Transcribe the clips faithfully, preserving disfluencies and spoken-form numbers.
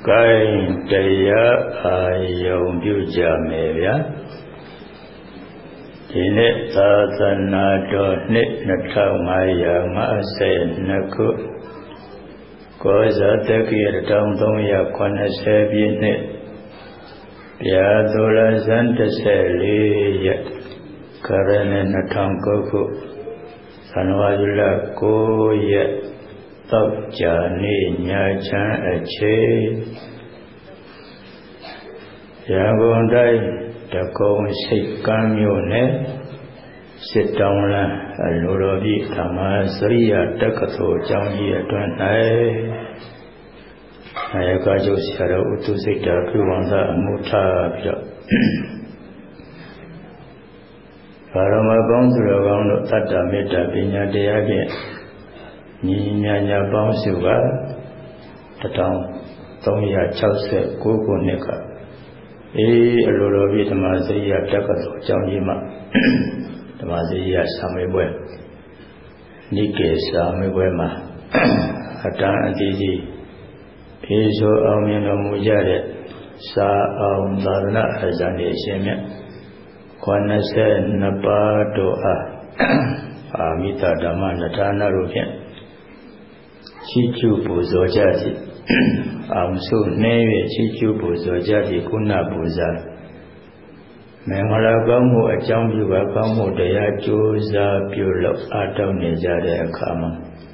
Kain Daya Ayong Bujamaya Ini Tatanado Nit Natamaya Mase Naku Koza Tekir Dong Yakwana Sebi Nit Yadula Zanta Seli Karana Natankoku Sanwajula Koya Tóc Ni Nha Chan Ache Yangon Dai Da Kong Sik Kam Yo Ne Sit Down La Alorobi Tama Sriya Takato Chang Yi Atwan Nai Nayaka Jo Sara Utu Sikta Kuwangsa Muta Pira Parama Bang Suragam No Tata Metta Pinya Deya Ninya Bang Suga Tatang Tongya Chause Kuku Nika E Alorobi Tamazria Takato Changjima Tamazria Samibwe Nike Samibwema Hatan Adiji Piso Aumino Mujare Sa Aum Darna Azani Semya Kwanase Napato A Amita Dama Natana Rupian Chichu Buzo Jati Amsu Neve Chichu Buzo Jati Kuna Buza Mengala Gamu Ajam Yuga Gamu Daya Joza Pula Atau Nejade Akama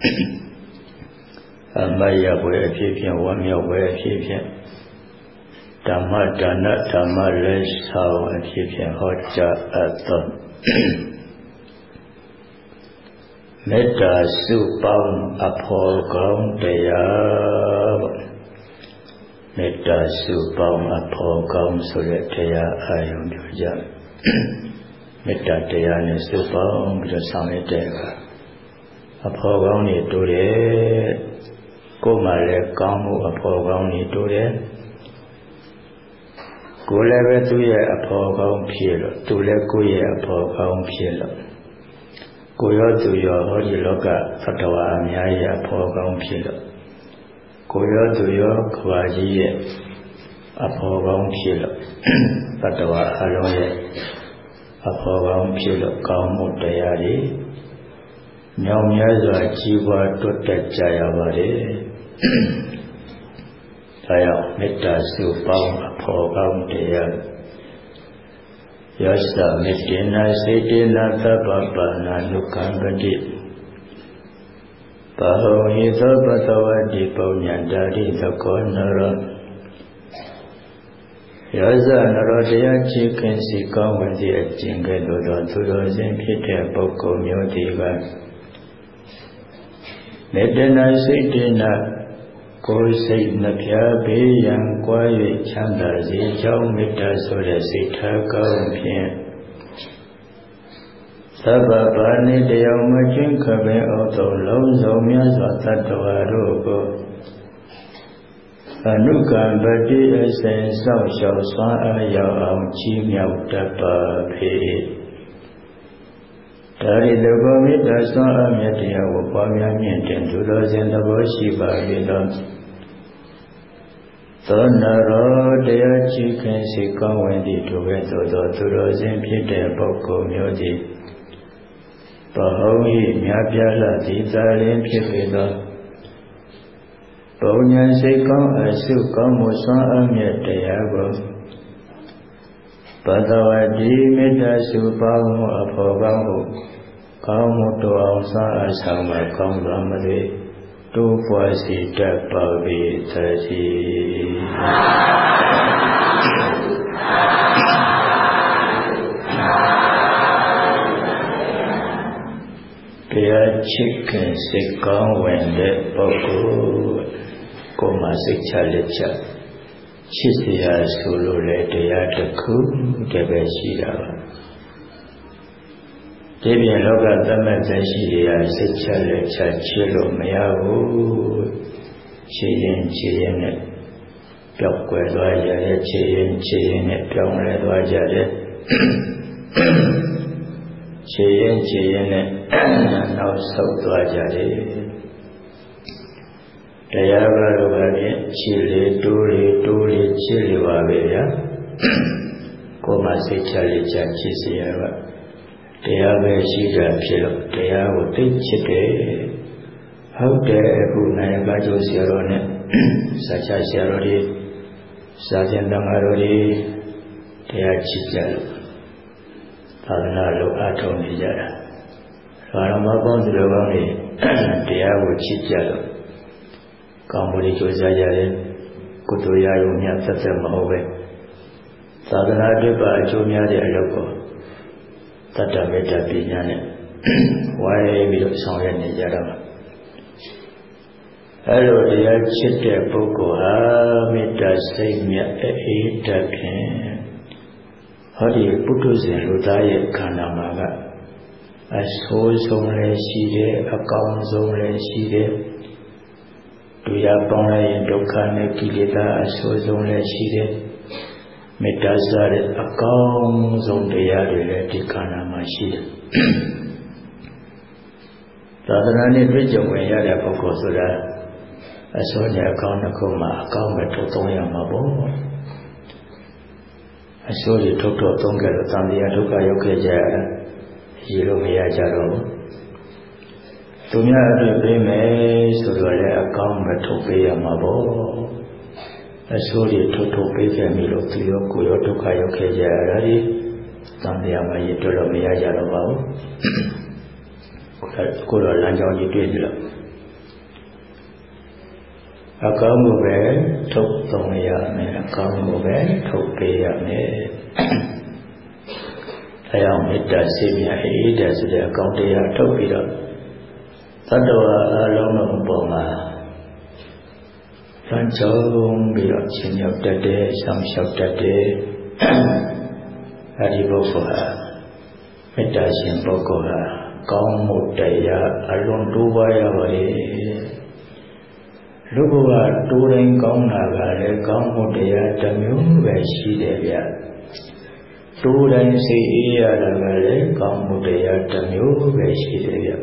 Amaya Boya Pipian Wamia Boya Pipian Dhamma Dana Dhamma Lesau Pipian Hoja Aton Metta Supang Apogong Daya Metta Supang Apogong Suletaya Ayong Yuja Metta Daya Ni Supang Bisa Sami Daya Apogong Ni Dure Kumale Kamu Apogong Ni Dure Kulebe Tuye Apogong Pilo Tule Kuye Apogong Pilo Koyo Tuyo Hori Loka Fatawa Amyaya Apogong Pilo Koyo Tuyo Kwajiye Apogong Pilo Fatawa Aloye Apogong Pilo Kaumu Dayari Nyamyaza Jiwa Tota Jayavare Tayo Metta Supang Apogong Dayari Yasa Medina Sedina Tabapana Nukambadi Baho Hita Batawadi Paunyandari Takonara Yasa Narodaya Chicken Sikam Wadi Ajinga Dodo Tudo Zimpite Boko Myotiga Medina Sedina Kosei Napya Beyan Kwaye Chanda Zi Chao Mita Sura Sita Kaumpien Saba Bani Deyao Majin Kabe Oto Long Zomya Zwatatwa Rogo Anukam Badi Esen Sao Shao Swan Ayao Aung Chi Miao Tapa Pe Dari Dogo Mita Swan Amyatiya Wapamya Mienten Tudo Zendabo Shiba Vidam Sonaro Daya Chicken Sikam Wendi Together Turo Zimpite Boko Myodi Bahohi Myapyala Titalim Pipido Bonyan Sikam Asu Kamusan Amyat Dayago Badawadi Mita Supamu Apogamu Kamu Tuang Sa Asama Kamu Ramade Tu puasi dapawi tadi. Dia chicken sekang wende pokok ko masih caleca. Cisia sulu le dia deku debe sila. Debian loga zaman zasiya secale chachilo mayawo chiyin chiyin ne pyokwe dwa jare chiyin chiyin ne pyongre dwa jare chiyin chiyin ne nao sau dwa jare တရားကတော့ဗာဖြင့်ချစ်လေတိုးလေတိုးလေချစ်လေပါပဲဗျာကိုယ်မှစိတ်ချလေချချစ်စီရပါတရားပဲရှိတာဖြစ်လို့တရားကိုသိချစ်တယ်ဟုတ်တယ်အခုနိုင်ပါကျိုးဆရာတော်နဲ့စာချဆရာတော်တွေစာကျင်တမတော်တွေတရားချစ်ကြလို့သာသနာ့လိုအားထုတ်နေကြတာဘာလို့မပေါင်းသူတော်ကောင်းတွေတရားကိုချစ်ကြလို့ကောင်းမှုတွေကြိုးစားကြတယ်ကုသိုလ်ရရုံများသက်သက်မဟုတ်ပဲသာသနာ့အတွက်ပါအကျိုးများတဲ့အလုပ်ကိုတတ္တမေတ္တာပညာနဲ့ဝိုင်းပြီးတော့ဆောင်ရွက်နေကြတာပါအဲလိုတရားချစ်တဲ့ပုဂ္ဂိုလ်ဟာမေတ္တာစိတ်မြတ်အေးတတ်ဖြင့်ဟောဒီပုထုဇဉ်လူသားရဲ့ခန္ဓာမှာကအဆိုးဆုံးလည်းရှိတယ်အကောင်းဆုံးလည်းရှိတယ်သူရပေါင်းလိုက်ရင်ဒုက္ခနဲ့ကိလေသာအဆိုးဆုံးလည်းရှိတယ်မေတ္တာစားတဲ့အကောင်းဆုံးတရားတွေလည်းဒီခန္ဓာမှာရှိတယ်သာသနာ့နဲ့တွေ့ကြုံဝင်ရတဲ့ပုဂ္ဂိုလ်ဆိုတာအဆိုးနဲ့အကောင်းတစ်ခုမှအကောင်းပဲထုတ်သုံးရမှာပေါ့အဆိုးတွေထုတ်တော့သုံးကြလို့သံဃာဒုက္ခရောက်ခဲ့ကြရတာရေလို့မရကြတော့ဘူးသူများအတွက်ပေးမယ်ဆိုတော့လည်းအကောင်းပဲထုတ်ပေးရမှာပေါ့အဆိုးတွေထုတ်ထုတ်ပေးခဲ့ပြီလို့သူရောကိုရောဒုက္ခရောက်ခဲ့ကြရတာဒီသံဃာမှာရေတွေ့လို့မရကြတော့ပါဘူးကိုယ်တော်လမ်းကြောင်းကြီးတွေ့ပြီလို့အကောင်းကိုပဲထုတ်သုံးရမယ်အကောင်းကိုပဲထုတ်ပေးရမယ်အဲအောင်မေတ္တာစိတ်မြတ်အေးတဲ့ဆိုတဲ့အကောင်းတရားထုတ်ပြီးတော့သတ္တဝါအလုံးစုံပေါ်မှာလမ်းကြောင်းပြီးတော့ရှင်ရောက်တတ်တယ်ဆောင်လျှောက်တတ်တယ်အဲဒီပုဂ္ဂိုလ်ဟာမေတ္တာရှင်ပုဂ္ဂိုလ်ဟာကောင်းမှုတရားအလွန်တိုးပွားရပါလေလူဘဝတိုးတိုင်းကောင်းတာကလည်းကောင်းမှုတရားတစ်မျိုးပဲရှိတယ်ဗျတိုးတိုင်းစိတ်အေးရတာကလည်းကောင်းမှုတရားတစ်မျိုးပဲရှိတယ်ဗျ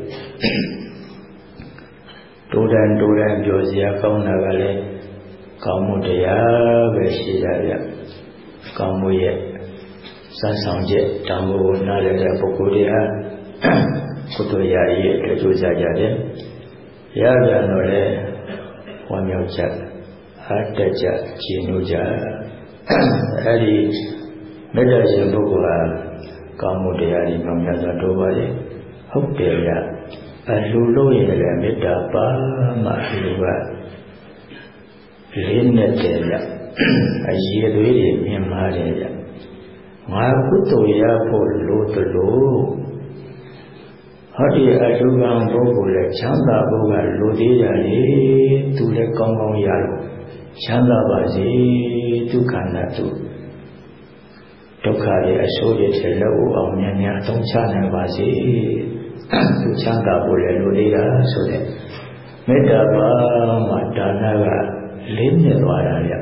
တိုးတိုင်းတိုးတိုင်းပြောစရာကောင်းတာကလည်းကောင်းမှုတရားပဲရှိတာဗျကောင်းမှုရဲ့စံဆောင်ချက်တောင်းဖို့နားလည်တဲ့ပုဂ္ဂိုလ်တွေဟာကုသိုလ်ရရဲ့အတွက်ကြိုးစားကြတယ်ရပြန်တော့လေဝမ်းမြောက်ကြအားတက်ကြကြည်နူးကြအဲဒီမေတ္တာရှင်ပုဂ္ဂိုလ်ဟာကောင်းမှုတရားတွေမှများစွာတိုးပါလေဟုတ်တယ်ဗျအလှူလို့ရတဲ့မေတ္တာပါမှလူကလေးနဲ့တည်းဗျအရေးသွေးတွေမြင်ပါတယ်ဗျငါကုသိုလ်ရဖို့လိုသလိုဟောဒီအတုကံပုဂ္ဂိုလ်လည်းချမ်းသာဖို့ကလိုသေးကြလေသူလည်းကောင်းကောင်းရလို့ချမ်းသာပါစေဒုက္ခနာသူဒုက္ခရဲ့အဆိုးတွေထဲလို့အောင်များများအသုံးချနိုင်ပါစေသူချမ်းသာဖို့လည်းလိုသေးတာဆိုတဲ့မေတ္တာပါမှာဒါနကလေးမြတ်သွားတာဗျ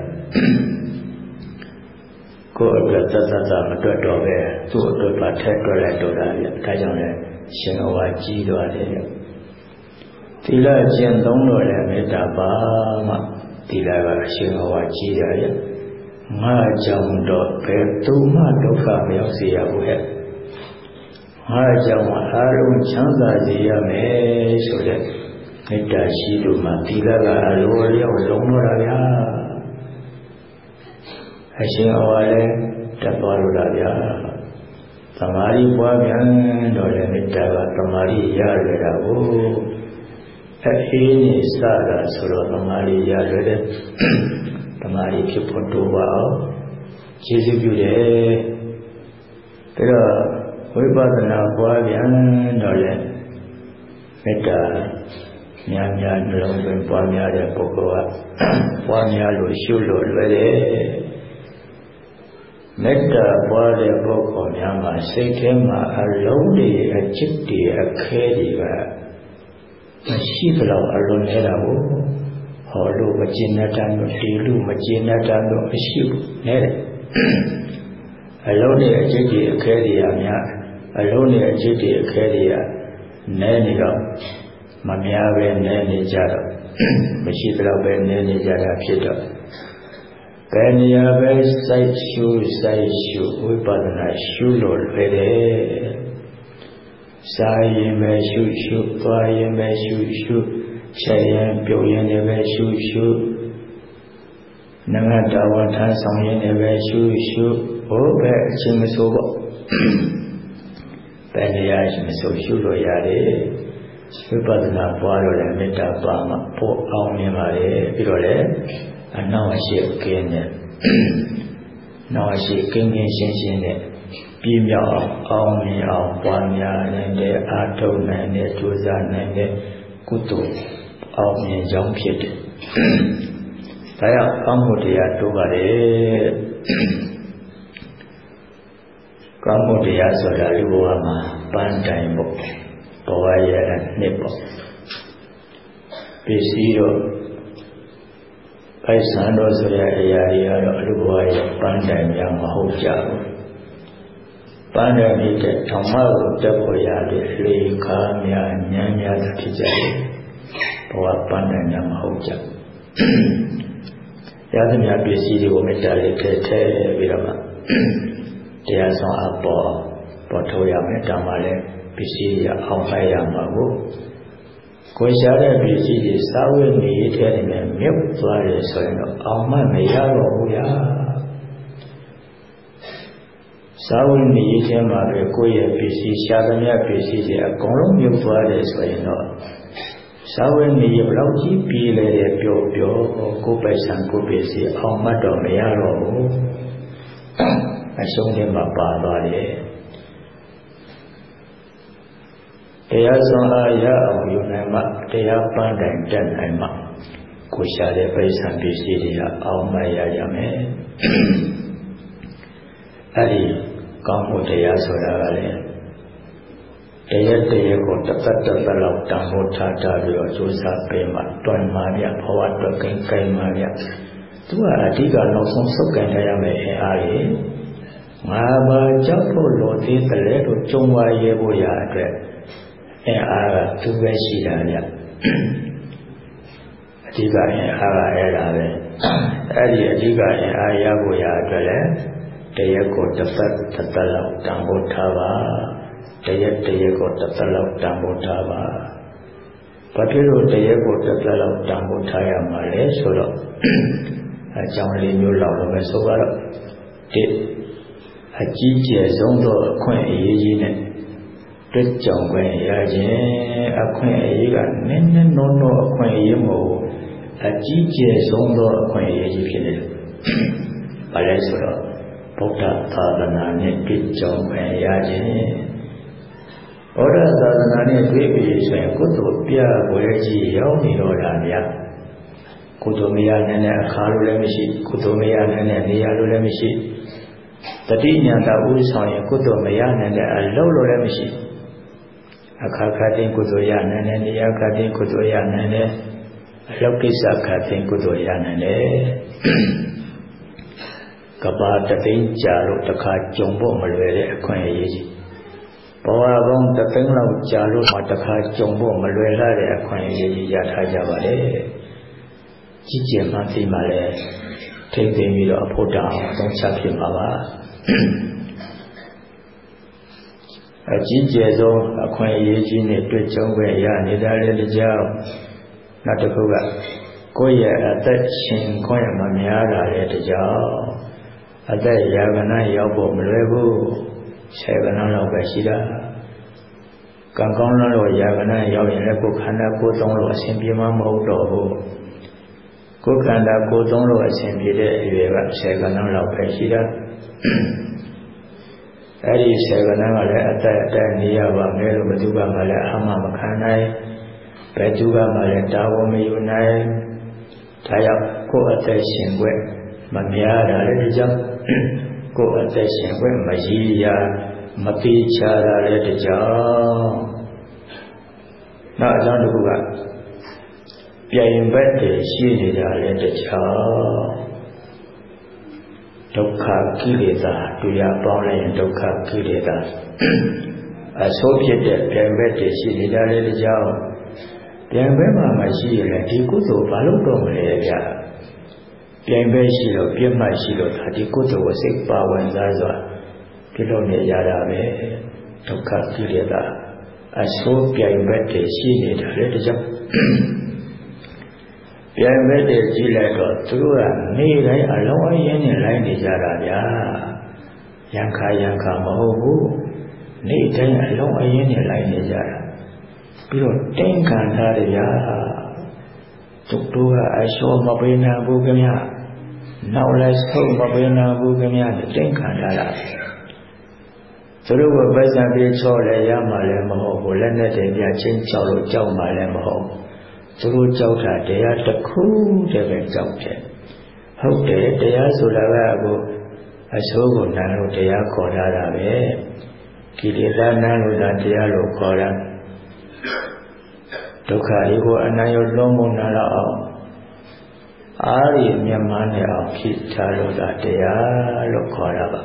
ကိုယ်အတွက်သတ်သတ်သာမတွက်တော့ပဲသူ့အတွက်ပါထက်တွက်လိုက်တော့တာဗျဒါကြောင့်လည်းရှင်တော်ကကြီးသွားတယ်သီလကျင့်သုံးလို့လည်းမေတ္တာပါမှသီလကရှင်တော်ကကြီးတယ်ဗျငါကြောင့်တော့ဘယ်သူမှဒုက္ခမရောက်စေရဘူးဟဲ့ငါကြောင့်အားလုံးချမ်းသာစေရမယ်ဆိုတဲ့မေတ္တာရှိလို့မှသီလကအလိုလျောက်လုံးတော့တာဗျာအရှင်တော်ကလည်းတက်သွားလို့တာဗျာသမာဓိပွားပြန်တော့လည်းမေတ္တာကသမာဓိရရတာကိုအေးနေစတာဆိုတော့သမာဓိရရတဲ့သမာဓိဖြစ်ဖို့တိုးပါအောင်ကျေးဇူးပြုတယ်ဒါတော့ဝိပဿနာပွားပြန်တော့လည်းမေတ္တာများများနှလုံးသွင်းပွားများတဲ့ပုဂ္ဂိုလ်ကပွားများလို့ရှုလို့လွယ်တယ်မေတ္တာပွားတဲ့ပုဂ္ဂိုလ်များမှာစိတ်ထဲမှာအလုံးတွေအချစ်တွေအခဲတွေကမရှိသလောက်အလွန်နေတာကိုဟောလို့မကျင်တတ်တာမျိုးဒီလူမကျင်တတ်တာမျိုးမရှိဘူးနဲတယ်အလုံးတွေအချစ်တွေအခဲတွေအများအလုံးတွေအချစ်တွေအခဲတွေကနဲနေတော့မများပဲနဲနေကြတော့မရှိတော့ပဲနေနေကြတာဖြစ်တော့ဘယ်နေရာပဲစိုက်ရှုစိုက်ရှုဝိပဿနာရှုလို့လွယ်တယ်စားရင်ပဲရှုရှုသွားရင်ပဲရှုရှုချက်ရင်ပြုတ်ရင်လည်းပဲရှုရှုနငတ်တော်ဝန်ထမ်းဆောင်ရင်လည်းပဲရှုရှုဟိုပဲအချင်းမဆိုးပေါ့ဘယ်နေရာမဆိုးရှုလို့ရတယ်ဝိပဿနာပွားလို့လည်းမေတ္တာပါမှပို့အောင်မြင်ပါလေပြီးတော့လည်းအနောက်အရှိကင်းနဲ့နောက်အရှိကင်းကင်းရှင်းရှင်းနဲ့ပြည့်မြောက်အောင်မြင်အောင်ပွားများနိုင်တဲ့အာထုံနိုင်တဲ့ကြိုးစားနိုင်တဲ့ကုသိုလ်အောင်မြင်ကြောင်းဖြစ်တယ်။ဒါကြောင့်ကောင်းမှုတရားတိုးပါလေ။ကောင်းမှုတရားဆိုတာလူဘဝမှာပန်းတိုင်ပေါ့ဘဝရဲ့အနှစ်ပေါ့ပစ္စည်းတော့ပိုက်ဆံတော်ဆိုတဲ့အရာတွေကတော့အလူဘဝရဲ့ပန်းတိုင်များမဟုတ်ကြဘူးပန်းတိုင်တဲ့ဓမ္မကိုတက်ဖို့ရတဲ့လေခါများဉာဏ်များသာဖြစ်ကြတယ်ဘဝပန်းတိုင်များမဟုတ်ကြရသမျှပစ္စည်းတွေကိုမေတ္တာလေးထည့်ထည့်ပြီးတော့မှတရားဆောင်အပ်ပေါ်ပေါ်ထုတ်ရမယ်ဒါမှလည်းပစ္စည်းရအောင်လိုက်ရမှာကိုကိုရှားတဲ့ပစ္စည်းတွေစာဝတ်နေထဲနဲ့မြုပ်သွားတယ်ဆိုရင်တော့အောင်မမရတော့ဘူးလားစာဝတ်နေထဲမှာပဲကိုယ့်ရဲ့ပစ္စည်းရှားသမျှပစ္စည်းတွေအကုန်လုံးမြုပ်သွားတယ်ဆိုရင်တော့စာဝတ်နေဘယ်လောက်ကြီးပြေးလဲတဲ့ပြောပြောကိုယ်ပိုက်ဆံကိုယ်ပစ္စည်းအောင်မတော့မရတော့ဘူးအရှုံးထဲမှာပါသွားတယ်တရားဆောင်အားရအောင်ယူနိုင်မှတရားပန်းတိုင်တက်နိုင်မှကိုရှာတဲ့ပိဿံပစ္စည်းတွေကအောင်မရရမယ်အဲဒီကောင်းမှုတရားဆိုတာကလည်းတရားတရားကိုတသက်တသက်လောက်တန်ဖိုးထားထားပြီးတော့ကြိုးစားပေးမှတွင်မှမြဘဝတွက်ကိန်းကိန်းမှမြသူကအဓိကနောက်ဆုံးစုပ်ကန်ရမယ်အင်အားကြီးငါဘာကြောက်ဖို့လိုသေးတယ်လို့ကြုံဝါရဲဖို့ရအတွက်အင်အားကသူပဲရှိတာဗျအဓိကအင်အားကအဲ့ဒါပဲအဲ့ဒီအဓိကအင်အားရဖို့ရအတွက်လည်းတရားကိုတစ်သက်တစ်သက်လောက်တန်ဖိုးထားပါတရားတရားကိုတစ်သက်လောက်တန်ဖိုးထားပါဘာဖြစ်လို့တရားကိုတစ်သက်လောက်တန်ဖိုးထားရမှာလဲဆိုတော့အကြောင်းလေးမျိုးလောက်တော့ပဲဆိုတော့တစ်အကြီးကျယ်ဆုံးသောအခွင့်အရေးကြီးနဲ့တွေ့ကြုံခွင့်ရခြင်းအခွင့်အရေးကနည်းနည်းနောနောအခွင့်အရေးမဟုတ်အကြီးကျယ်ဆုံးသောအခွင့်အရေးကြီးဖြစ်တယ်။ဘာလဲဆိုတော့ဗုဒ္ဓသာသနာနဲ့တွေ့ကြုံခွင့်ရခြင်းဗုဒ္ဓသာသနာနဲ့တွေ့ပြီဆိုရင်ကုသိုလ်ပြပွဲကြီးရောက်နေတော့တာများကုသိုလ်မရနိုင်တဲ့အခါလိုလည်းမရှိကုသိုလ်မရနိုင်တဲ့နေရာလိုလည်းမရှိတတိညာတာဥဆောင်ရင်ကုသိုလ်မရနိုင်တဲ့အလုံးလိုလည်းမရှိအခါခါတင်ကုသိုလ်ရနိုင်တယ်နေရာခါတင်ကုသိုလ်ရနိုင်တယ်အလောက်ကိစ္စခါတင်ကုသိုလ်ရနိုင်တယ်ကဘာတသိန်းကြာလို့တစ်ခါကြုံဖို့မလွယ်တဲ့အခွင့်အရေးကြီးဘဝပေါင်းတစ်သိန်းလောက်ကြာလို့မှတစ်ခါကြုံဖို့မလွယ်လာတဲ့အခွင့်အရေးကြီးရထားကြပါလေကြီးကျယ်မှသိမှလည်းထိမ့်သိမ့်ပြီးတော့အဖို့တောင်သုံးချဖြစ်မှာပါအကြီးကျယ်ဆုံးအခွင့်အရေးကြီးနဲ့တွေ့ကြုံခွင့်ရနေတာလည်းတကြောင်နောက်တစ်ခုကကိုယ့်ရဲ့အသက်ရှင်ခွင့်မများတာလည်းတကြောင်အသက်ရာဂဏရောက်ဖို့မလွယ်ဘူးဆယ်ဂဏလောက်ပဲရှိတာကံကောင်းလို့ရာဂဏရောက်ရင်လည်းကိုယ်ခန္ဓာကိုယ်သုံးလို့အစဉ်ပြေမှမဟုတ်တော့ဘူးကိုယ်ခန္ဓာကိုယ်သုံးလို့အစဉ်ပြေတဲ့အရွယ်ကဆယ်ဂဏလောက်ပဲရှိတာအဲ့ဒီဆယ်ကဏ္ဍကလည်းအသက်အတန်းနေရပါမယ်လို့ဘယ်သူကမှလည်းအမှမခံနိုင်ဘယ်သူကမှလည်းတာဝန်မယူနိုင်ဒါကြောင့်ကိုယ်အသက်ရှင်ခွင့်မများတာလည်းဒီကြောင့်ကိုယ်အသက်ရှင်ခွင့်မရည်ရမတိချတာလည်းဒီကြောင့်နောက်အကြောင်းတစ်ခုကပြိုင်ဘက်တည်းရှိနေတာလည်းဒီကြောင့်ဒုက္ခကိလေသာတွေ့ပေါင်းလိုက်ရင်ဒုက္ခကိလေသာအဆိုးဖြစ်တဲ့ပြိုင်ဘက်တွေရှိနေတာလေတကြောင်ပြန်ပဲမှမရှိရလေဒီကုသိုလ်ဘာလို့တော့မလဲဗျာပြန်ပဲရှိလို့ပြတ်မှရှိလို့ဒါဒီကုသိုလ်ကိုစိတ်ပါဝင်စားစွာပြုလုပ်နေရတာပဲဒုက္ခကိလေသာအစိုးပြိုင်ဘက်တည်းရှိနေတာလေတကြောင်ပြိုင်ဘက်တည်းကြည့်လိုက်တော့သူတို့ကနေတိုင်းအလုံးအရင်းနဲ့လိုက်နေကြတာဗျာရံခါရံခါမဟုတ်ဘူးနေတိုင်းအလုံးအရင်းနဲ့လိုက်နေကြတာပြီးတော့တင်းခံထားတယ်ဗျာသူတို့ကအလျှော်မပေးနိုင်ဘူးခင်ဗျာနောက်လည်းဆုံးမပေးနိုင်ဘူးခင်ဗျာတင်းခံထားတာသူတို့ကပိုက်ဆံပြေချော့လဲရမှလည်းမဟုတ်ဘူးလက်နဲ့တည်းပြချင်းချောက်လို့ကြောက်မှလည်းမဟုတ်သူတို့ကြောက်တာတရားတစ်ခုတည်းပဲကြောက်တယ်ဟုတ်တယ်တရားဆိုတာကအခုအဆိုးကိုနမ်းလို့တရားခေါ်ထားတာပဲကိလေသာနမ်းလို့တရားလို့ခေါ်တာဒုက္ခတွေကိုအနံ့ရောလုံးမနာတော့အောင်အားရမြတ်မနဲ့အောင်ဖြစ်ထားလို့တရားလို့ခေါ်တာပါ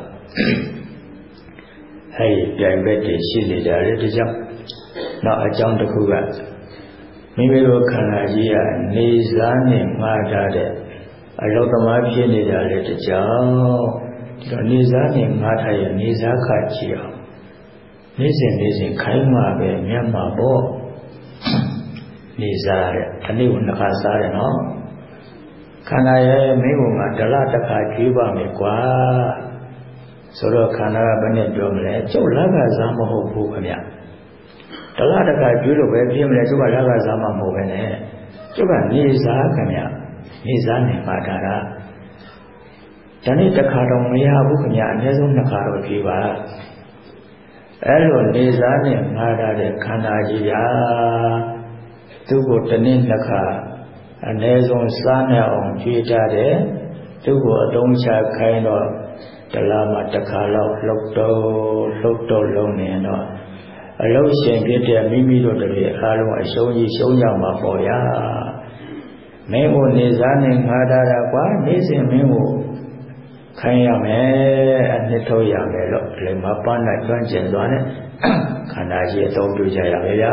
အဲ့ဒီပြိုင်ဘက်တွေရှိနေကြတယ်ဒီကြောင့်နောက်အကြောင်းတစ်ခုကမိမိတို့ခန္ဓာကြီးကနေစားနဲ့မှားထားတဲ့အလောကမာဖြစ်နေကြတယ်ဒီကြောင့်ဒီတော့နေစားနဲ့မှားထားရဲ့နေစားခကြည့်အောင်နေ့စဉ်နေ့စဉ်ခိုင်းမှပဲမြတ်မှာပေါ့နေစားတဲ့ဒီနေ့ကနှစ်ခါစားတယ်နော်ခန္ဓာရဲ့မင်းကငါဒလတစ်ခါကျွေးပါမယ်ကွာဆိုတော့ခန္ဓာကဘယ်နဲ့ပြောမလဲကျုပ်လက်ကစားမဟုတ်ဘူးခင်ဗျဒလတစ်ခါကျွေးလို့ပဲပြင်းမလဲကျုပ်ကလက်ကစားမှမဟုတ်ပဲနဲ့ကျုပ်ကနေစားခင်ဗျနေစားနေပါတာကဒီနေ့တစ်ခါတော့မရဘူးခင်ဗျအနည်းဆုံးနှစ်ခါတော့ကျွေးပါအဲ့လိုနေစားနေမှားတဲ့ခန္ဓာကြီးရာသူ့ကိုတစ်နေ့နှစ်ခါအနည်းဆုံးစားနေအောင်ကျွေးထားတယ်သူ့ကိုအတုံးချခိုင်းတော့တလားမှတစ်ခါလောက်လှုပ်တော့လှုပ်တော့လုံးနေတော့အလုံးရှင်ဖြစ်တဲ့မိမိတို့တည်းအားလုံးအရှုံးကြီးရှုံးကြမှာပေါ့ဗျာမင်းကိုနေစားနေငါတာတာကွာနေစဉ်မင်းကိုခိုင်းရမယ်အနှစ်ထုတ်ရမယ်လို့လေမပန်းနိုင်ကျွမ်းကျင်သွားတဲ့ခန္ဓာကြီးအသုံးပြုကြရမယ်ဗျာ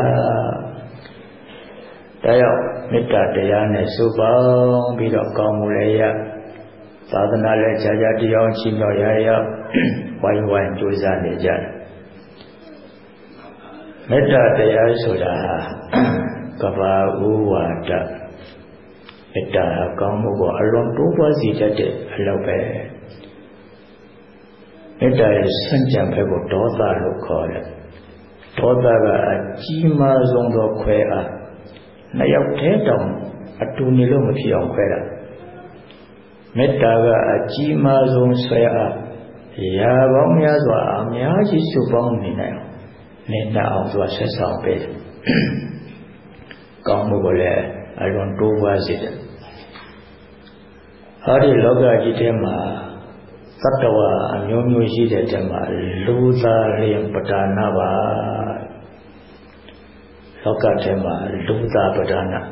ဒါကြောင့်မေတ္တာတရားနဲ့စုပေါင်းပြီးတော့ကောင်းမှုလည်းရသာသနာလည်းကြာကြာတရားချီးမြှောက်ရရဝိုင်းဝိုင်းကြိုးစားနေကြတယ်မေတ္တာတရားဆိုတာကဘာဥဝါဒမေတ္တာကောင်းမှုကိုအလွန်တိုးပွားစေတတ်တဲ့အလုပ်ပဲမေတ္တာရဲ့စံကြံဘက်ကိုဒေါသလို့ခေါ်တယ်ဒေါသကအကြီးမားဆုံးသောခွဲအားနှစ်ယောက်တည်းတောင်အတူနေလို့မဖြစ်အောင်ခွဲတာမေတ္တာကအကြီးမားဆုံးဆွဲအားရာပေါင်းများစွာအများကြီးစုပေါင်းနေနိုင်အောင်နေနိုင်အောင်သူကဆက်ဆောင်ပေးတယ်။ကောင်းမှုကိုလည်းအလွန်တိုးပွားစေတယ်။ဟာဒီလောကကြီးထဲမှာသတ္တဝါအမျိုးမျိုးရှိတဲ့တဲမှာလူသားလျင်ပဒါနပါလောကထဲမှာလူသားပဒါန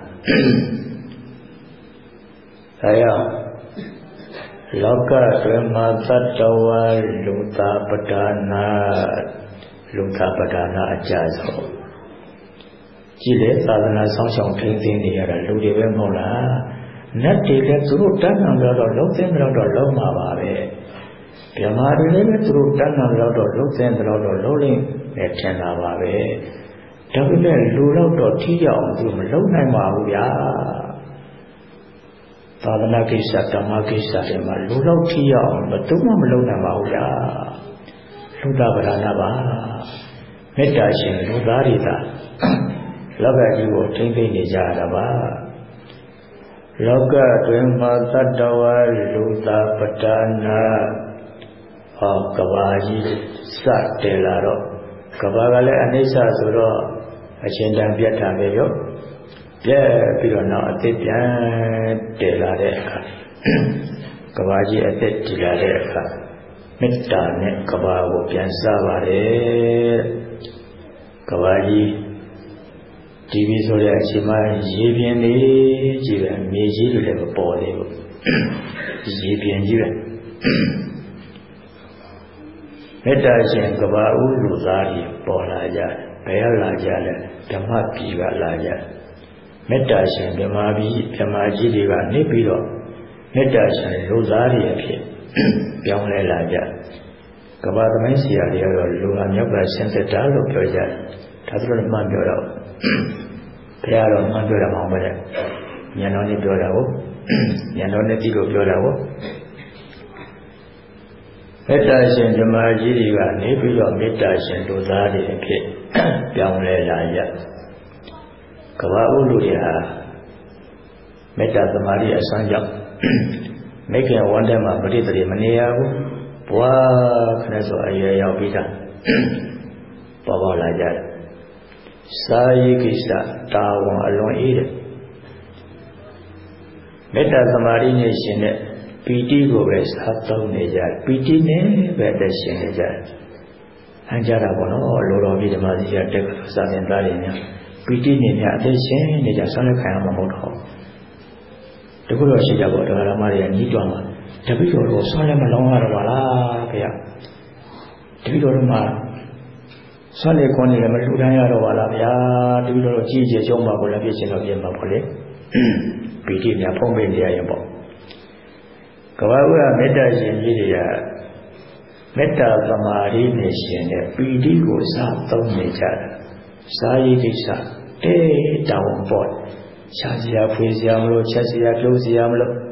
အဲရလောကတွင်မှာသတ္တဝါလူသားပဒါနလူသားပဒါနအကြဆုံးကြည့်လေသာသနာဆောင်ဆောင်ထိန်းသိမ်းနေရတာလူတွေပဲမဟုတ်လားနတ်တွေလည်းသူတို့တန်းနိုင်တော့လုံးသိမ်းတော့လုံးမှာပါပဲဗြဟ္မာတွေလည်းသူတို့တန်းနိုင်တော့လုံးသိမ်းတော့လုံးလိမ့်နဲ့ထင်တာပါပဲဒါပေမဲ့လူတော့တော့ထိရောက်သူမလုံးနိုင်ပါဘူးဗျာသာသနာကိစ္စဓမ္မကိစ္စတွေမှာလူတော့ထိရောက်ဘယ်သူမှမလုံးနိုင်ပါဘူးဗျာလူသားပဒါနပါမေတ္တာရှင်လူသားတွေသာလောကကြီးကိုထိမ့်သိမ့်နေကြတာပါလောကတွင်မှာသတ္တဝါလူသားပဒါနဟောကဘာကြီးစတယ်လာတော့ကဘာကလည်းအနိစ္စဆိုတော့အရှင်တန်ပြတ်တာပဲရောပြက်ပြီးတော့နောက်အသစ်ပြန်တည်လာတဲ့အခါကဘာကြီးအသစ်တည်လာတဲ့အခါမေတ္တာနဲ့ကဘာကိုပြန်စားပါတယ်ကဘာကြီးဒီပြီးဆိုတဲ့အချိန်မှာရေပြင်းနေကြီးပဲမြေကြီးတွေလည်းမပေါ်သေးဘူးရေပြင်းကြီးပဲမေတ္တာရှင်ကဘာဦးလူသားကြီးပေါ်လာကြတယ်ဘယ်လာကြလဲဓမ္မပြည်ကလာကြမေတ္တာရှင်မြမပြီးမြမကြီးတွေကနေပြီးတော့မေတ္တာရှင်လူသားတွေအဖြစ်ပြောင်းလဲလာကြကဘာသမိုင်းဆရာတွေကတော့လူဟာမြောက်ကဆင်းသက်တာလို့ပြောကြတယ်ဒါဆိုတော့မှန်ပြောတော့ဘုရားတော်မှန်ပြောတာမဟုတ်ပါနဲ့ဉာဏ်တော်နဲ့ပြောတာဟုတ်ဉာဏ်တော်နဲ့ဒီလိုပြောတာဟုတ်မေတ္တာရှင်ဓမ္မကြီးတွေကနေပြီးတော့မေတ္တာရှင်လူသားတွေအဖြစ်ပြောင်းလဲလာကြကဘာဥလူတွေဟာမေတ္တာသမာဓိအစွမ်းကြောင့်မိခင်ဝန္တဲမှာပရိသေမနေရဘူးဘွားခနဲ့ဆိုအရွယ်ရောက်ပြီးသားပေါ်ပေါ်လာကြတယ်စာရေးကိစ္စတာဝန်အလွန်အေးတယ်မေတ္တာသမာဓိနဲ့ရှင်တဲ့ပီတိကိုပဲစားသုံးနေကြတယ်ပီတိနဲ့ပဲအသက်ရှင်နေကြတယ်အန်ကြတာပေါ့နော်လိုတော်ပြီးဓမ္မစီရတက်စာသင်သားတွေများပီတိနဲ့များအသက်ရှင်နေကြဆောင်းလက်ခံရမှာမဟုတ်တော့တခုတော့ရှိကြပေါ့ဒကာရမတွေကညီးတွားမှာတပိတော်တော့ဆောင်းလက်မလောင်းရတော့ပါလားခင်ဗျတပိတော်တို့မှာဆောင်းလက်ခွန်နေလည်းမလူတိုင်းရတော့ပါလားဗျာတပိတော်တို့ကြီးကြီးကျုံးမှာကိုလည်းပြည့်ချင်တော့ပြင်မှာပေါ့လေပီတိများဖုံးပေးနေရရင်ပေါ့ကဘာဥရမေတ္တာရှင်ကြီးတွေကမေတ္တာသမာဓိနဲ့ရှင်တဲ့ပီတိကိုစားသုံးနေကြတယ်စာရေးကိစ္စတေးတောင်းပေါ့ရှားစရာဖွေစရာမလို့ချက်စရာပြုံးစရာမလို့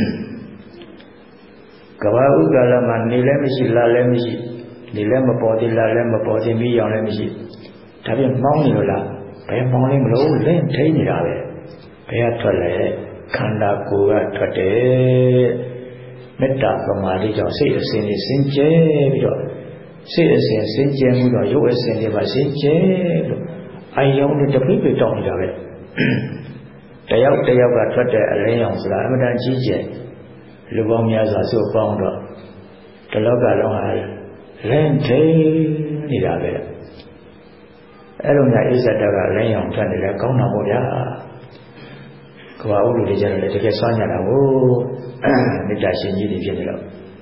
ကဘာဥကာလမှာနေလည်းမရှိလာလည်းမရှိနေလည်းမပေါ်သေးလာလည်းမပေါ်သေးမိအောင်လည်းမရှိဒါပြင်မောင်းနေလို့လားဘယ်မောင်းလဲမလို့လင့်ထိန်နေတာပဲဘယ်ကထွက်လဲခန္ဓာကိုယ်ကထွက်တယ်မေတ္တာသမာဓိကြောင့်စိတ်အစဉ်ကြီးစင်ကြဲပြီးတော့စိတ်အစဉ်စင်ကြဲမှုတော့ရုပ်အစဉ်တွေပါစင်ကြဲလို့အယုံတွေတပိပိတောင်းနေတာပဲတယောက်တယောက်ကထွက်တဲ့အလင်းရောင်ဆိုတာအမှန်တန်ကြီးကျယ်လူပေါင်းများစွာစုပေါင်းတော့တလောကလုံးဟာလင်းထိန်နေတာပဲအဲ့လိုများအိဇဒကလင်းရောင်ထွက်နေလဲကောင်းတာပေါ့ဗျာကဘာဥလူတွေကြတယ်တကယ်စွမ်းကြတာကိုမေတ္တာရှင်ကြီးတွေဖြစ်နေတော့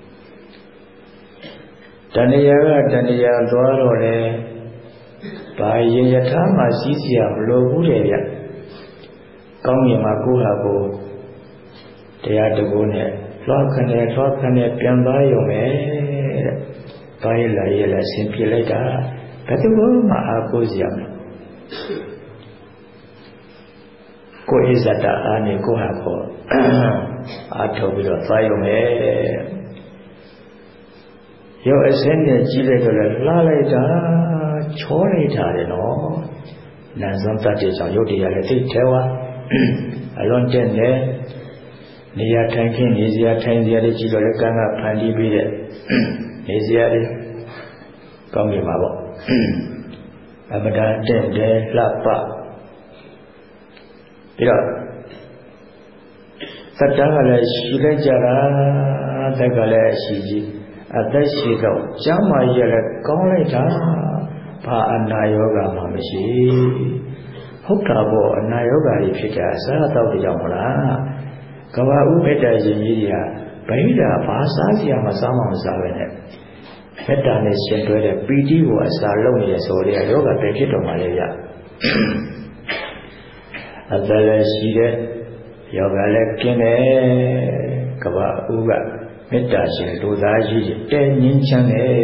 တဏှာကတဏှာသွားတော့လေဘာရင်ယထာမှာစီးစရာမလိုဘူးတဲ့ဗျကောင်းမြင်မှာကိုယ့်ဟာကိုယ်တရားတကူနဲ့လွှတ်ခနဲ့လွှတ်ခနဲ့ပြန်သွားရုံပဲတဲ့ဘာရလာရလာဆင်ပြေလိုက်တာဘယ်သူမှအားကိုးစရာမလိုကိုယ်ဣဇဒအားနဲ့ကိုယ့်ဟာကိုယ်အားထုတ်ပြီးတော့သွားရုံပဲရုပ်အစင်းနဲ့ကြီးလိုက်တော့လည်းလှလိုက်တာချောလိုက်တာလေနော်နန်းစွမ်းတတ်တဲ့ကြောင့်ရုပ်တရားလည်းသိထဲဝါအလွန်တက်နေနေရာထိုင်ခင်းနေစရာထိုင်စရာတွေကြည့်တော့လည်းကံကဖန်တီးပြီးတဲ့နေစရာတွေကောင်းနေမှာပေါ့အမတာတက်တယ်လှပပြီးတော့သတ္တကလည်းရှိလိုက်ကြတာသက်ကလည်းရှိကြည့်အသက်ရှိတော့ကျမ်းမာရလည်းကောင်းလိုက်တာဘာအနာယောဂမှမရှိဟုတ်တာပေါ့အနာယောဂကြီးဖြစ်တာစားတော့ကြကြောင်မလားကဘာဥမေတ္တာရှင်ကြီးတွေကဗိဓာဘာစားစရာမစားမှမစားပဲနဲ့မေတ္တာနဲ့ရှင်တွဲတဲ့ပီတိကိုအစာလုံးနေရဆိုတဲ့ယောဂပဲဖြစ်တော်မှာလေရအသက်လည်းရှိတဲ့ယောဂလည်းကျင်းတယ်ကဘာဥကမေတ္တာရှင်လူသားကြီးတဲ့ငင်းချမ်းတယ်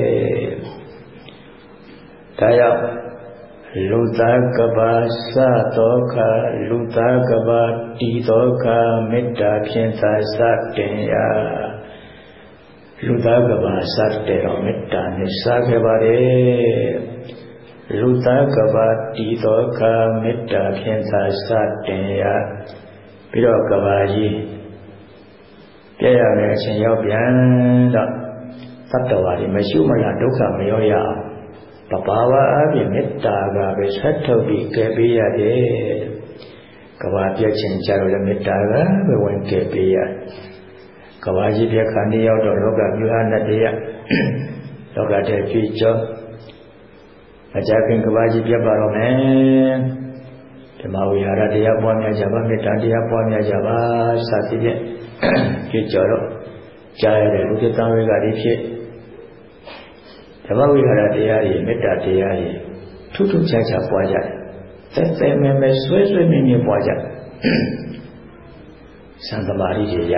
ဒါကြောင့်လူသားကဘာစသောခလူသားကဘာတီသောခမေတ္တာဖြင့်သာစတင်ရာလူသားကဘာစတဲ့တော့မေတ္တာနဲ့စားခဲ့ပါတယ်လူသားကဘာတီသောခမေတ္တာဖြင့်သာစတင်ရာပြီးတော့ကဘာကြီးပြည့်ရမယ်အချိန်ရောက်ပြန်တော့သတ္တဝါတွေမရှိမလားဒုက္ခမရောရအောင်ပဘာဝအပြင်မေတ္တာကပဲဆက်ထုတ်ပြီးကယ်ပေးရတယ်ကဘာပြည့်ချင်းကြတော့လည်းမေတ္တာကပဲဝင်ကယ်ပေးရကဘာကြီးပြခဏီရောက်တော့လောကပြုဟာနတ္တယလောကတဲ့ကြွကြောအကြခင်ကဘာကြီးပြပါတော့မယ်ဓမ္မဝိဟာရတရားပွားများကြပါမေတ္တာတရားပွားများကြပါစသဖြင့်ကြွကြောတော့ကြားရတဲ့ဥဒ္ဒတဝေကတိဖြစ်ဓမ္မဝိဟာရတရားတွေမေတ္တာတရားတွေထူးထူးခြားခြားပွားကြတယ်။သက်သက်မဲ့မဲ့ဆွဲဆွဲမြဲမြဲပွားကြစံသမာဓိတွေရ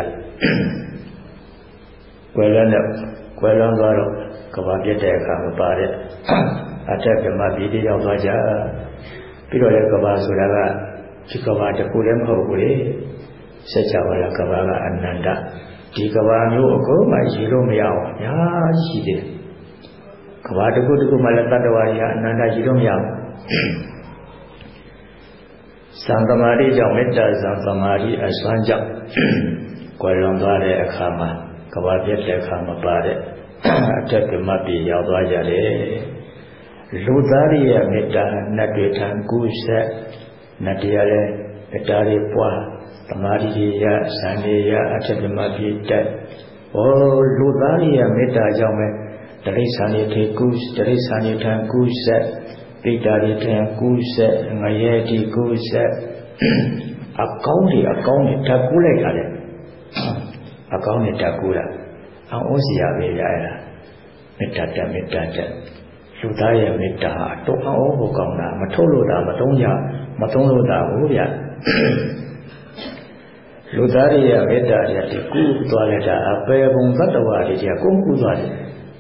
ကွယ်လွန်တဲ့ကွယ်လွန်သွားတော့ကဘာပြတ်တဲ့အခါမပါတဲ့အထက်ဓမ္မပြည်တည်ရောက်သွားကြပြီးတော့လည်းကဘာဆိုတာကဒီကဘာတစ်ခုလည်းမဟုတ်ဘူးလေစัจ java လာကဘာကအနန္တဒီကဘာမျိုးအကုန်မှရေလို့မရအောင်ညာရှိတယ်ကဘာတစ်ခုတစ်ခုမှလည်းတတ္တဝါတွေကအနန္တရေလို့မရဘူးသံသမာဓိကြောင့်မေတ္တာသံသမာဓိအစွမ်းကြောင့်ကွယ်လွန်သွားတဲ့အခါမှာကဘာပြတ်တဲ့အခါမှာပါတဲ့အထက်ဓမ္မပြည်ရောက်သွားကြတယ်လူသားတွေရဲ့မေတ္တာနတ်တွေထံကူးဆက်နတ်တရားလည်းမေတ္တာတွေပွားသမာဓိတွေရဇန်တွေရအထက်ဓမ္မပြည်တက်ဟောလူသားတွေရဲ့မေတ္တာကြောင့်ပဲတိရစ္ဆာန်တွေထေကူးတိရစ္ဆာန်တွေထံကူးဆက်ပိတ္တာတွေထံကူးဆက်ငရဲတိကူးဆက်အကောင်းတွေအကောင်းတွေဓာတ်ကူးလိုက်တာလေအကောင်းတွေဓာတ်ကူးတာအောင်ဩစီရပဲရရတာမေတ္တာတက်မေတ္တာတက်လူသားရဲ့မေတ္တာဟာတော့အောင်ဩဖို့ကောင်းတာမထုတ်လို့တာမသုံးကြမသုံးလို့တာဘူးဗျလူသားရဲ့မေတ္တာရဲ့ဒီကူးသွားလိုက်တာအပေဘုံသတ္တဝါတွေကကိုယ်ကူးသွားတယ်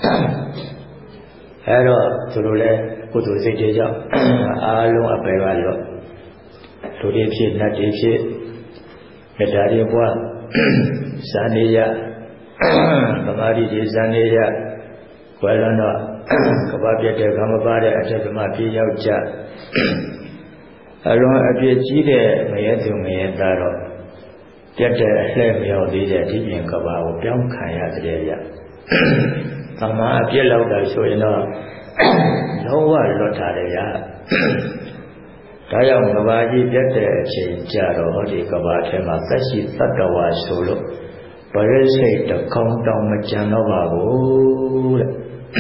အဲ့တော့သူတို့လည်းကုသိုလ်စိတ်တွေကြောင့်အားလုံးအပေပါလို့လူတွေဖြစ်နတ်တွေဖြစ်မေတ္တာတွေပွားဇာနေယသမာဓိတွေဇာနေယကွယ်လွန်တော့ကဘာပြတ်တဲ့ကမ္မပါတဲ့အထက်ဓမ္မပြေရောက်ကြအလွန်အပြည့်ကြီးတဲ့ငရဲသူငရဲသားတော့ပြတ်တဲ့အလှည့်မရောက်သေးတဲ့ဒီပြင်ကဘာကိုပြောင်းခံရတဲ့ရသမာအပြည့်လောက်တာဆိုရင်တော့လုံးဝလွတ်ထားတယ်ရဒါကြောင့်ကဘာကြီးပြတ်တဲ့အချိန်ကြတော့ဟောဒီကဘာထဲမှာသက်ရှိတတ္တဝါဆိုလို့ပရိစိတ်တကောင်းတောင်မကြံတော့ပါဘူးတဲ့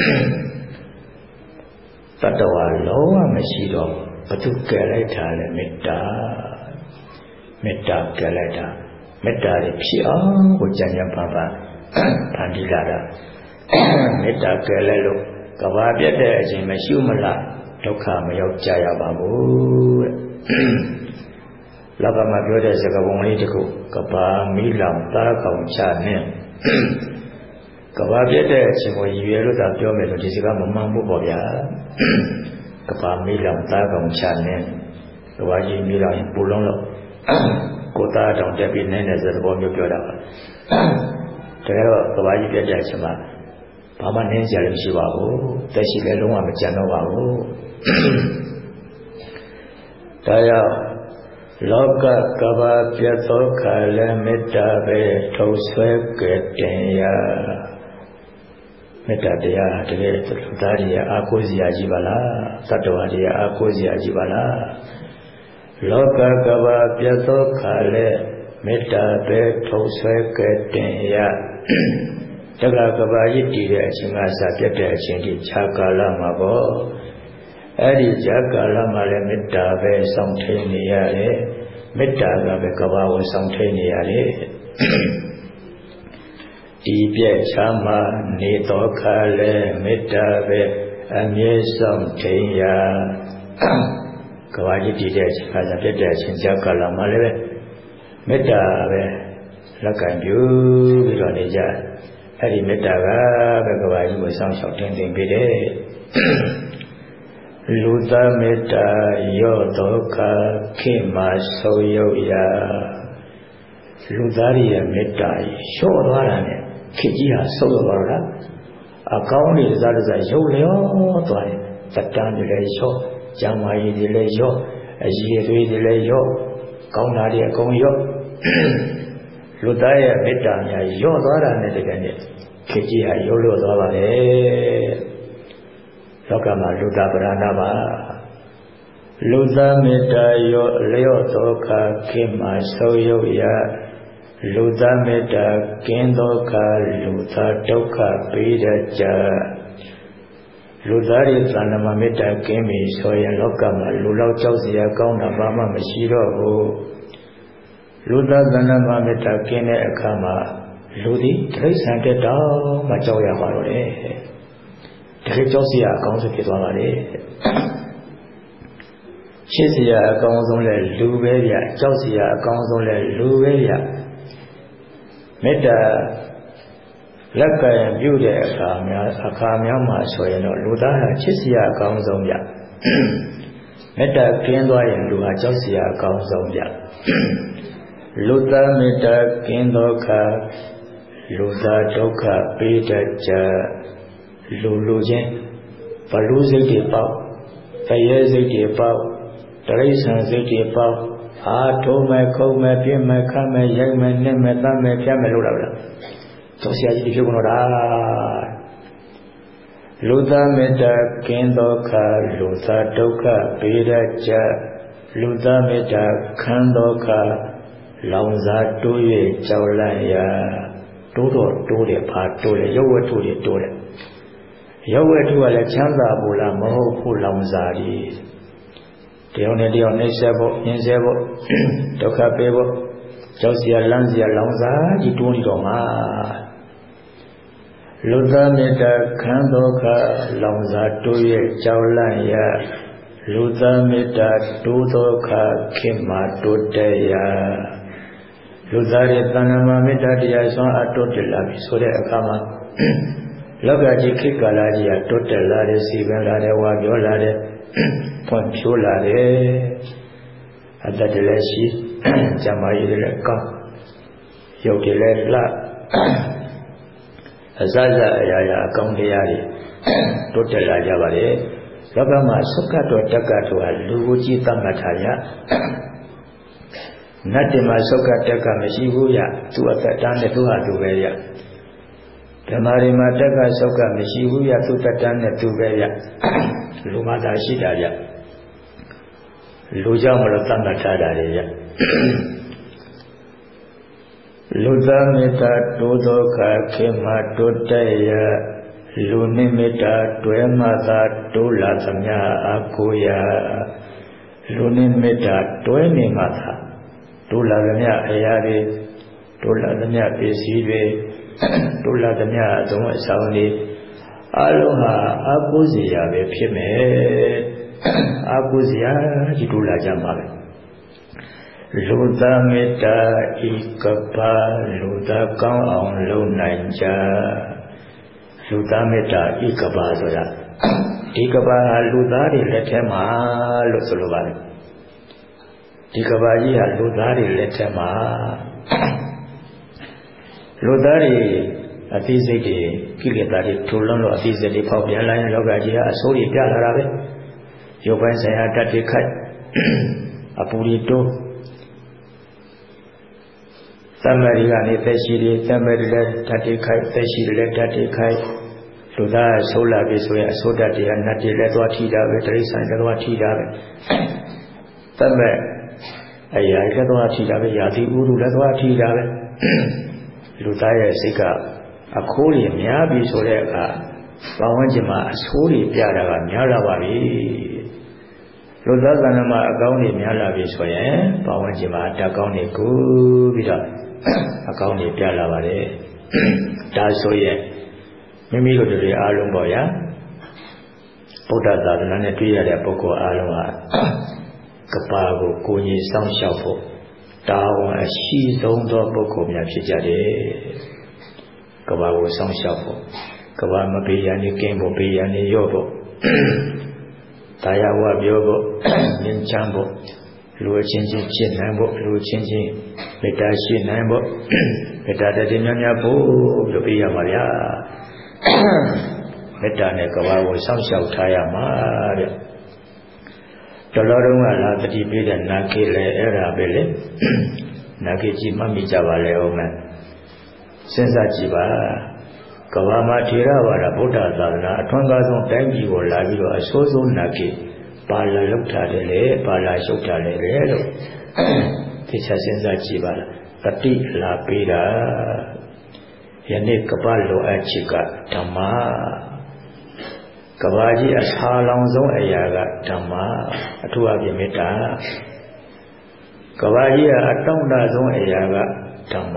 တတ္တဝါလုံးဝမရှိတော့ဘသူကယ်လိုက်တာလဲမေတ္တာမေတ္တာကယ်လိုက်တာမေတ္တာတွေဖြစ်အောင်ကိုကြံကြံပါပါဖန်တီးလာတာမေတ္တာကယ်လိုက်လို့ကဘာပြတ်တဲ့အချိန်မရှိမလားဒုက္ခမရောက်ကြရပါဘူးတဲ့လောကမှာပြောတဲ့စကားပုံလေးတစ်ခုကဘာမီးလောင်သားကောင်ချနဲ့ကဘာပြတ်တဲ့အချိန်ကိုရည်ရွယ်လို့သာပြောမယ်ဆိုဒီစကားမမှန်ဘူးပေါ့ဗျာကဘာမီးလောင်သားကောင်ချနဲ့ကဘာကြီးမီးလောင်ရင်ပူလုံးလို့ကိုသားတောင်တက်ပြီးနေတဲ့သဘောမျိုးပြောတာပါတကယ်တော့ကဘာကြီးပြတ်တဲ့အချိန်မှာဘာမှနင်းစရာလည်းမရှိပါဘူးတက်ရှိလည်းလုံးဝမကြံတော့ပါဘူးဒါကြောင့်လောကကဘာပြတ်သောခါလည်းမေတ္တာပဲထုတ်ဆွဲကြတင်ရမေတ္တာတရားတကယ်လူသားတွေအားကိုးစရာကြီးပါလားသတ္တဝါတွေအားကိုးစရာကြီးပါလားလောကကဘာပြတ်သောခါလည်းမေတ္တာပဲထုတ်ဆွဲကြတင်ရတက္ကကဘာရစ်တည်တဲ့အချိန်ကစပြတ်တဲ့အချိန်ဒီခြားကာလမှာပေါ့အဲ့ဒီခြားကာလမှာလည်းမေတ္တာပဲစောင့်ထိန်နေရတယ်မေတ္တာကပဲကဘာကိုစောင့်ထိန်နေရတယ်ဒီပြည့်ချမ်းမှနေတော်ခါလည်းမေတ္တာပဲအမြဲဆောင်ထိန်ရကဘာရစ်တည်တဲ့အချိန်ကစပြတ်တဲ့အချိန်ခြားကာလမှာလည်းမေတ္တာပဲလက်ကံပြုပြီးတော့နေကြအဲ့ဒီမေတ္တာကပဲကဘာကြီးကိုစောင့်ရှောက်တင်းတင်းပေးတယ်လူသားမေတ္တာရော့ဒုက္ခခေမာဆုံးယုတ်ရာလူသားရဲ့မေတ္တာလျှော့သွားတာနဲ့ခေကြီးဟာဆုံးသွားတော့အကောင်းတွေစားတစားရုပ်လျော့သွားတယ်တတန်းတွေလည်းလျှော့ကျမ်းမာရေးတွေလည်းလျော့အရည်အသွေးတွေလည်းလျော့ကောင်းတာတွေအကုန်လျော့လူသားရဲ့မေတ္တာများရော့သွားတာနဲ့တကယ်နဲ့ခေကြီးဟာရုပ်လျော့သွားပါလေလောကမှာလူသားပရဏပါလူသားမေတ္တာရော့လျော့သောခါခေမှာဆုံးယုတ်ရာလူသားမေတ္တာကင်းသောခါလူသားဒုက္ခပေးတတ်ကြလူသားရဲ့သံဃာမေတ္တာကင်းပြီဆိုရင်လောကမှာလူလောက်ကြောက်စရာကောင်းတာဘာမှမရှိတော့ဘူးလူသားသဏ္ဍာန်မှာမေတ္တာကင်းတဲ့အခါမှာလူသည်တိရစ္ဆာန်တက်တော့မှကြောက်ရပါတော့တယ်တကယ်ကြောက်စရာအကောင်းဆုံးဖြစ်သွားပါလေချစ်စရာအကောင်းဆုံးလဲလူပဲဗျကြောက်စရာအကောင်းဆုံးလဲလူပဲဗျမေတ္တာလက်ကံပြုတဲ့အခါများအခါများမှာဆိုရင်တော့လူသားဟာချစ်စရာအကောင်းဆုံးဗျမေတ္တာကင်းသွားရင်လူဟာကြောက်စရာအကောင်းဆုံးဗျလူသားမေတ္တာကင်းသောအခါလူသားဒုက္ခပေးတတ်ကြလူလူချင်းဘလူစိတ်တွေပေါက်တရေစိတ်တွေပေါက်တရိษံစိတ်တွေပေါက်အာထုံးမဲ့ခုံးမဲ့ပြင်းမဲ့ခတ်မဲ့ရိုက်မဲ့နှက်မဲ့တတ်မဲ့ဖြတ်မဲ့လို့လားဗျာသောဆရာကြီးဖြစ်ကုန်တော့တာလူသားမေတ္တာကင်းသောအခါလူသားဒုက္ခပေးတတ်ကြလူသားမေတ္တာခံသောအခါလောင်စာတိုး၍ကြောက်လန့်ရာတိုးတော့တိုးတယ်ဖာတိုးတယ်ရုပ်ဝတ္ထုတွေတိုးတယ်ရုပ်ဝတ္ထုကလည်းချမ်းသာဖို့လားမဟုတ်ဘူးလောင်စာတွေတယောက်နဲ့တယောက်နှိမ့်ဆက်ဖို့ညှင်းဆဲဖို့ဒုက္ခပေးဖို့ကြောက်စရာလန့်စရာလောင်စာကြီးတိုးနေတော့မှာလူသားမေတ္တာခံသောအခါလောင်စာတိုး၍ကြောက်လန့်ရာလူသားမေတ္တာတိုးသောအခါခင်မာတိုးတက်ရာလူသားရဲ့တဏ္ဍာမမေတ္တာတရားဆွမ်းအတိုးတက်လာပြီဆိုတဲ့အခါမှာလောကကြီးခေတ်ကာလကြီးကတိုးတက်လာတယ်စီပင်လာတယ်ဝါပြောလာတယ်ဖွံ့ဖြိုးလာတယ်အတ္တတလည်းရှိဇမားရည်လည်းကောင်းရုပ်တည်းလည်းလှအစစအရာရာအကောင်းတရားတွေတိုးတက်လာကြပါလေလောကမှာသုခတော်တက္ကတော်ဟာလူကိုကြည့်သတ်မှတ်ထားရနတ်တင်မှာသုခတက္ကမရှိဘူးရသူအသက်တန်းနဲ့သူဟာသူပဲရဓမ္မတွေမှာတက္ကသုခမရှိဘူးရသူသက်တန်းနဲ့သူပဲရလူမှသာရှိတာရလူကြောင့်မလို့သတ်မှတ်ထားတာတွေရလူသားမေတ္တာတိုးသောအခါခင်မှတိုးတက်ရာလူနိမေတ္တာတွဲမှသာတိုးလာသမျှအကိုရာလူနိမေတ္တာတွဲနေမှသာတိုးလာသမျှအရာတွေတိုးလာသမျှပစ္စည်းတွေတိုးလာသမျှအသုံးအဆောင်တွေအလုံးဟာအကိုစရာပဲဖြစ်မယ်အကိုစရာကြီးတိုးလာကြမှာပဲလူသားမေတ္တာဤကပ္ပလူသားကောင်းအောင်လုပ်နိုင်ကြလူသားမေတ္တာဤကပ္ပဆိုတာဒီကပ္ပဟာလူသားတွေလက်ထဲမှာလို့ဆိုလိုပါတယ်ဒီကပ္ပကြီးဟာလူသားတွေလက်ထဲမှာလူသားတွေအသိစိတ်တွေကိလေသာတွေထူလွန်းလို့အသိစိတ်တွေဖောက်ပြန်လာရင်လောကကြီးဟာအဆိုးတွေပြလာတာပဲရုပ်ပိုင်းဆိုင်ရာတတ်တွေခိုက်အပူတွေတိုးသမရီကနေသက်ရှိတွေသမရီလည်းဓာတ်တွေခိုက်သက်ရှိတွေလည်းဓာတ်တွေခိုက်လူသားဆိုးလာပြီဆိုရင်အဆိုးဓာတ်တွေကနတ်တွေလည်းသွားထိတာပဲတိရစ္ဆာန်တွေသွားထိတာပဲသမအရာလည်းသွားထိတာပဲယာတိဥရုလည်းသွားထိတာပဲလူသားရဲ့စိတ်ကအခိုးတွေများပြီဆိုတဲ့အခါဘာဝန်းကျင်မှာအဆိုးတွေပြတာကများလာပါပြီလူသားသဏ္ဍာန်မှာအကောင်းတွေများလာပြီဆိုရင်ဘာဝန်းကျင်မှာဓာတ်ကောင်းတွေကိုပြီးတော့အကောင်းတွေပြလာပါတယ်ဒါဆိုရင်မိမိတို့တွေအားလုံးပေါ့ဗျာဗုဒ္ဓသာသနာနဲ့တွေ့ရတဲ့ပုဂ္ဂိုလ်အားလုံးဟာကပ္ပကိုကိုယ်ကြီးစောင့်ရှောက်ဖို့တာဝန်အရှိဆုံးသောပုဂ္ဂိုလ်များဖြစ်ကြတယ်ကပ္ပကိုစောင့်ရှောက်ဖို့ကပ္ပမပေးရနေကင်းဖို့ပေးရနေရော့ဖို့တရားဝပြောဖို့မြင်ချမ်းဖို့လူချင်းချင်းဖြစ်နိုင်ဖို့လူချင်းချင်းမေတ္တာရှိနိုင်ဖို့မေတ္တာတည်းများများဖို့လို့ပြရပါဗျာမေတ္တာနဲ့ကမ္ဘာကိုစောင့်ရှောက်ထားရမှာတဲ့တော်တော်တုန်းကလာတတိပေးတဲ့နာခေလေအဲ့ဒါပဲလေနာခေကြည့်မှတ်မိကြပါလေအောင်မယ်စဉ်းစားကြည့်ပါကမ္ဘာမှာထေရဝါဒဗုဒ္ဓသာသနာအထွန်းကားဆုံးတိုင်းပြည်ကိုလာပြီးတော့အဆိုးဆုံးနာခေပါလာလောက်ထားတယ်လေပါလာရှုပ်ထားတယ်လေလို့သိချစဉ်းစားကြည့်ပါလားတတိလာပေးတာယနေ့ကပ္ပလိုအပ်ချက်ကဓမ္မကဘာကြီးအစာလောင်ဆုံးအရာကဓမ္မအထူးအပြင်မေတ္တာကဘာကြီးကအတောင့်တဆုံးအရာကဓမ္မ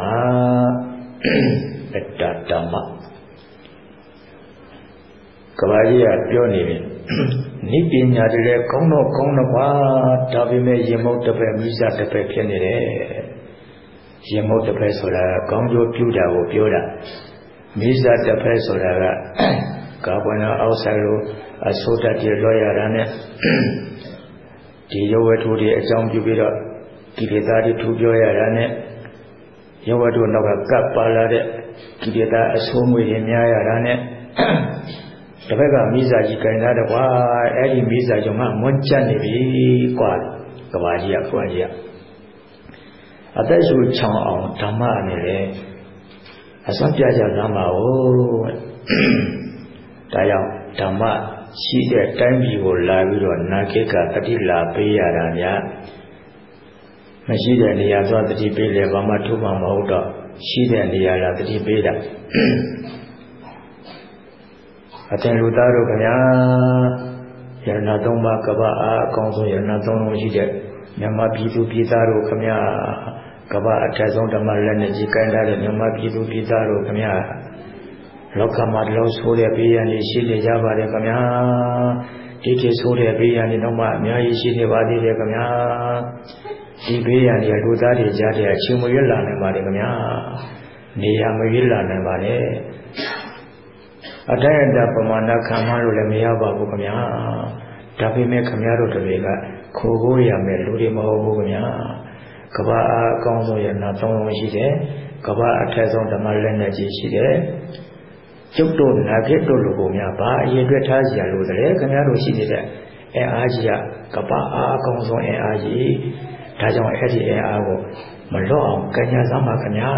မေတ္တာဓမ္မကဘာကြီးကပြောနေတယ်နိပညာတွေလည်းကောင်းတော့ကောင်းတော့ကွာဒါပေမဲ့ရင်မုတ်တစ်ဖက်မိစားတစ်ဖက်ဖြစ်နေတယ်ရင်မုတ်တစ်ဖက်ဆိုတာကောင်းကျိုးပြုတာကိုပြောတာမိစားတစ်ဖက်ဆိုတာကကာဗွန်အောက်ဆိုက်လိုအဆိုးဓာတ်တွေလွှဲရတာနဲ့ဒီရုပ်ဝတ္ထုတွေအကြောင်းပြုပြီးတော့ကိလေသာတွေထူပြောရတာနဲ့ရုပ်ဝတ္ထုနောက်ကကပ်ပါလာတဲ့ကိလေသာအဆိုးငွေတွေများရတာနဲ့တစ်ဖက်ကမိစားကြီးကြင်လာတော့ကွာအဲ့ဒီမိစားကြောင့်မှမွန်းကျက်နေပြီကွာကဘာကြီးကကွာကြီးကအသက်ရှူချောင်းအောင်ဓမ္မအနေနဲ့အစွမ်းပြကြသမှာ哦ဒါကြောင့်ဓမ္မရှိတဲ့တိုင်းပြည်ကိုလာပြီးတော့နာကိကတတိလာပေးရတာများမရှိတဲ့နေရာသွားတတိပေးလေဘာမှထုမှမဟုတ်တော့ရှိတဲ့နေရာလာတတိပေးတာအထင်လူသားတို့ခင်ဗျာယရဏသုံးပါးကပ္ပအားအကောင်းဆုံးယရဏသုံးလုံးရှိတဲ့မြန်မာပြည်သူပြည်သားတို့ခင်ဗျာကပ္ပအထက်ဆုံးဓမ္မလက်နဲ့ကြီးကိုင်းထားတဲ့မြန်မာပြည်သူပြည်သားတို့ခင်ဗျာလောကမှာလုံးဆိုးတဲ့ဘေးရန်တွေရှိနေကြပါတယ်ခင်ဗျာဒီကိဆိုးတဲ့ဘေးရန်တွေတော့မှအများကြီးရှိနေပါသေးတယ်ခင်ဗျာဒီဘေးရန်တွေလူသားတွေကြားတဲ့အချင်းမရွတ်လာနိုင်ပါတယ်ခင်ဗျာနေရာမရွတ်လာနိုင်ပါနဲ့အတ္တယတပမာဏခံမလို့လည်းမရပါဘူးခင်ဗျာဒါပေမဲ့ခင်ဗျားတို့တွေကခိုးကိုရမယ်လူတွေမဟုတ်ဘူးခင်ဗျာကဘာအားအကောင်းဆုံးရနာသုံးလုံးရှိတယ်ကဘာအထက်ဆုံးဓမ္မလက်နဲ့ကြီးရှိတယ်ကျုပ်တို့နာဂစ်တို့လူကိုများဘာအရေးအတွက်ထားစီရလို့တည်းခင်ဗျားတို့ရှိနေတဲ့အင်အားကြီးကကဘာအားအကောင်းဆုံးအင်အားကြီးဒါကြောင့်အဲ့ဒီအင်အားကိုမလွတ်အောင်ကြံ့စမ်းပါခင်ဗျာ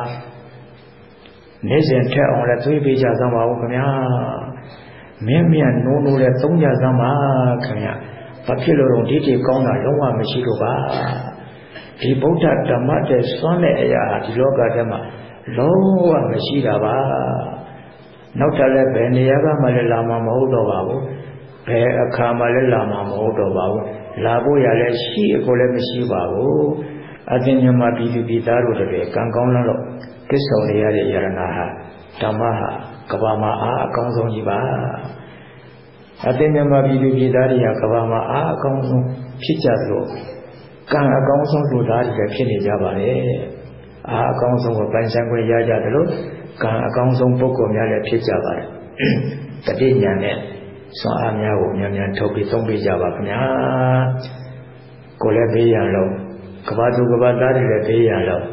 နေ့စဉ်ထက်အောင်လည်းသွေးပေးကြစမ်းပါဦးခင်ဗျာမြင့်မြတ်နိုးနိုးလည်းသုံးကြစမ်းပါခင်ဗျာဘာဖြစ်လို့တော့ဒီတိကောင်းတာလုံးဝမရှိတော့ပါဒီဗုဒ္ဓဓမ္မတဲ့စွမ်းတဲ့အရာဒီလောကထဲမှာလုံးဝမရှိတာပါနောက်ထပ်လည်းဘယ်နေရာကမှလည်းလာမှာမဟုတ်တော့ပါဘူးဘယ်အခါမှလည်းလာမှာမဟုတ်တော့ပါဘူးလာဖို့ရလည်းရှိအကိုလည်းမရှိပါဘူးအသင်မြန်မာပြည်သူပြည်သားတို့တည်းကံကောင်းလို့သစ္စာရရတဲ့ယရဏဟာဓမ္မဟာကဘာမှာအားအကောင်းဆုံးကြီးပါအသင်မြန်မာပြည်သူပြည်သားတွေကကဘာမှာအားအကောင်းဆုံးဖြစ်ကြသလိုကံအကောင်းဆုံးလူသားတွေဖြစ်နေကြပါလေအားအကောင်းဆုံးကိုပိုင်ဆိုင်ခွင့်ရကြသလိုကံအကောင်းဆုံးပုဂ္ဂိုလ်များလည်းဖြစ်ကြပါတယ်တတိညာနဲ့စွမ်းအားများကိုမြန်မြန်ထုတ်ပြီးသုံးပေးကြပါခင်ဗျာကိုလည်းဘေးရန်လို့ကဘာသူကဘာသားတွေလည်းဘေးရန်လို့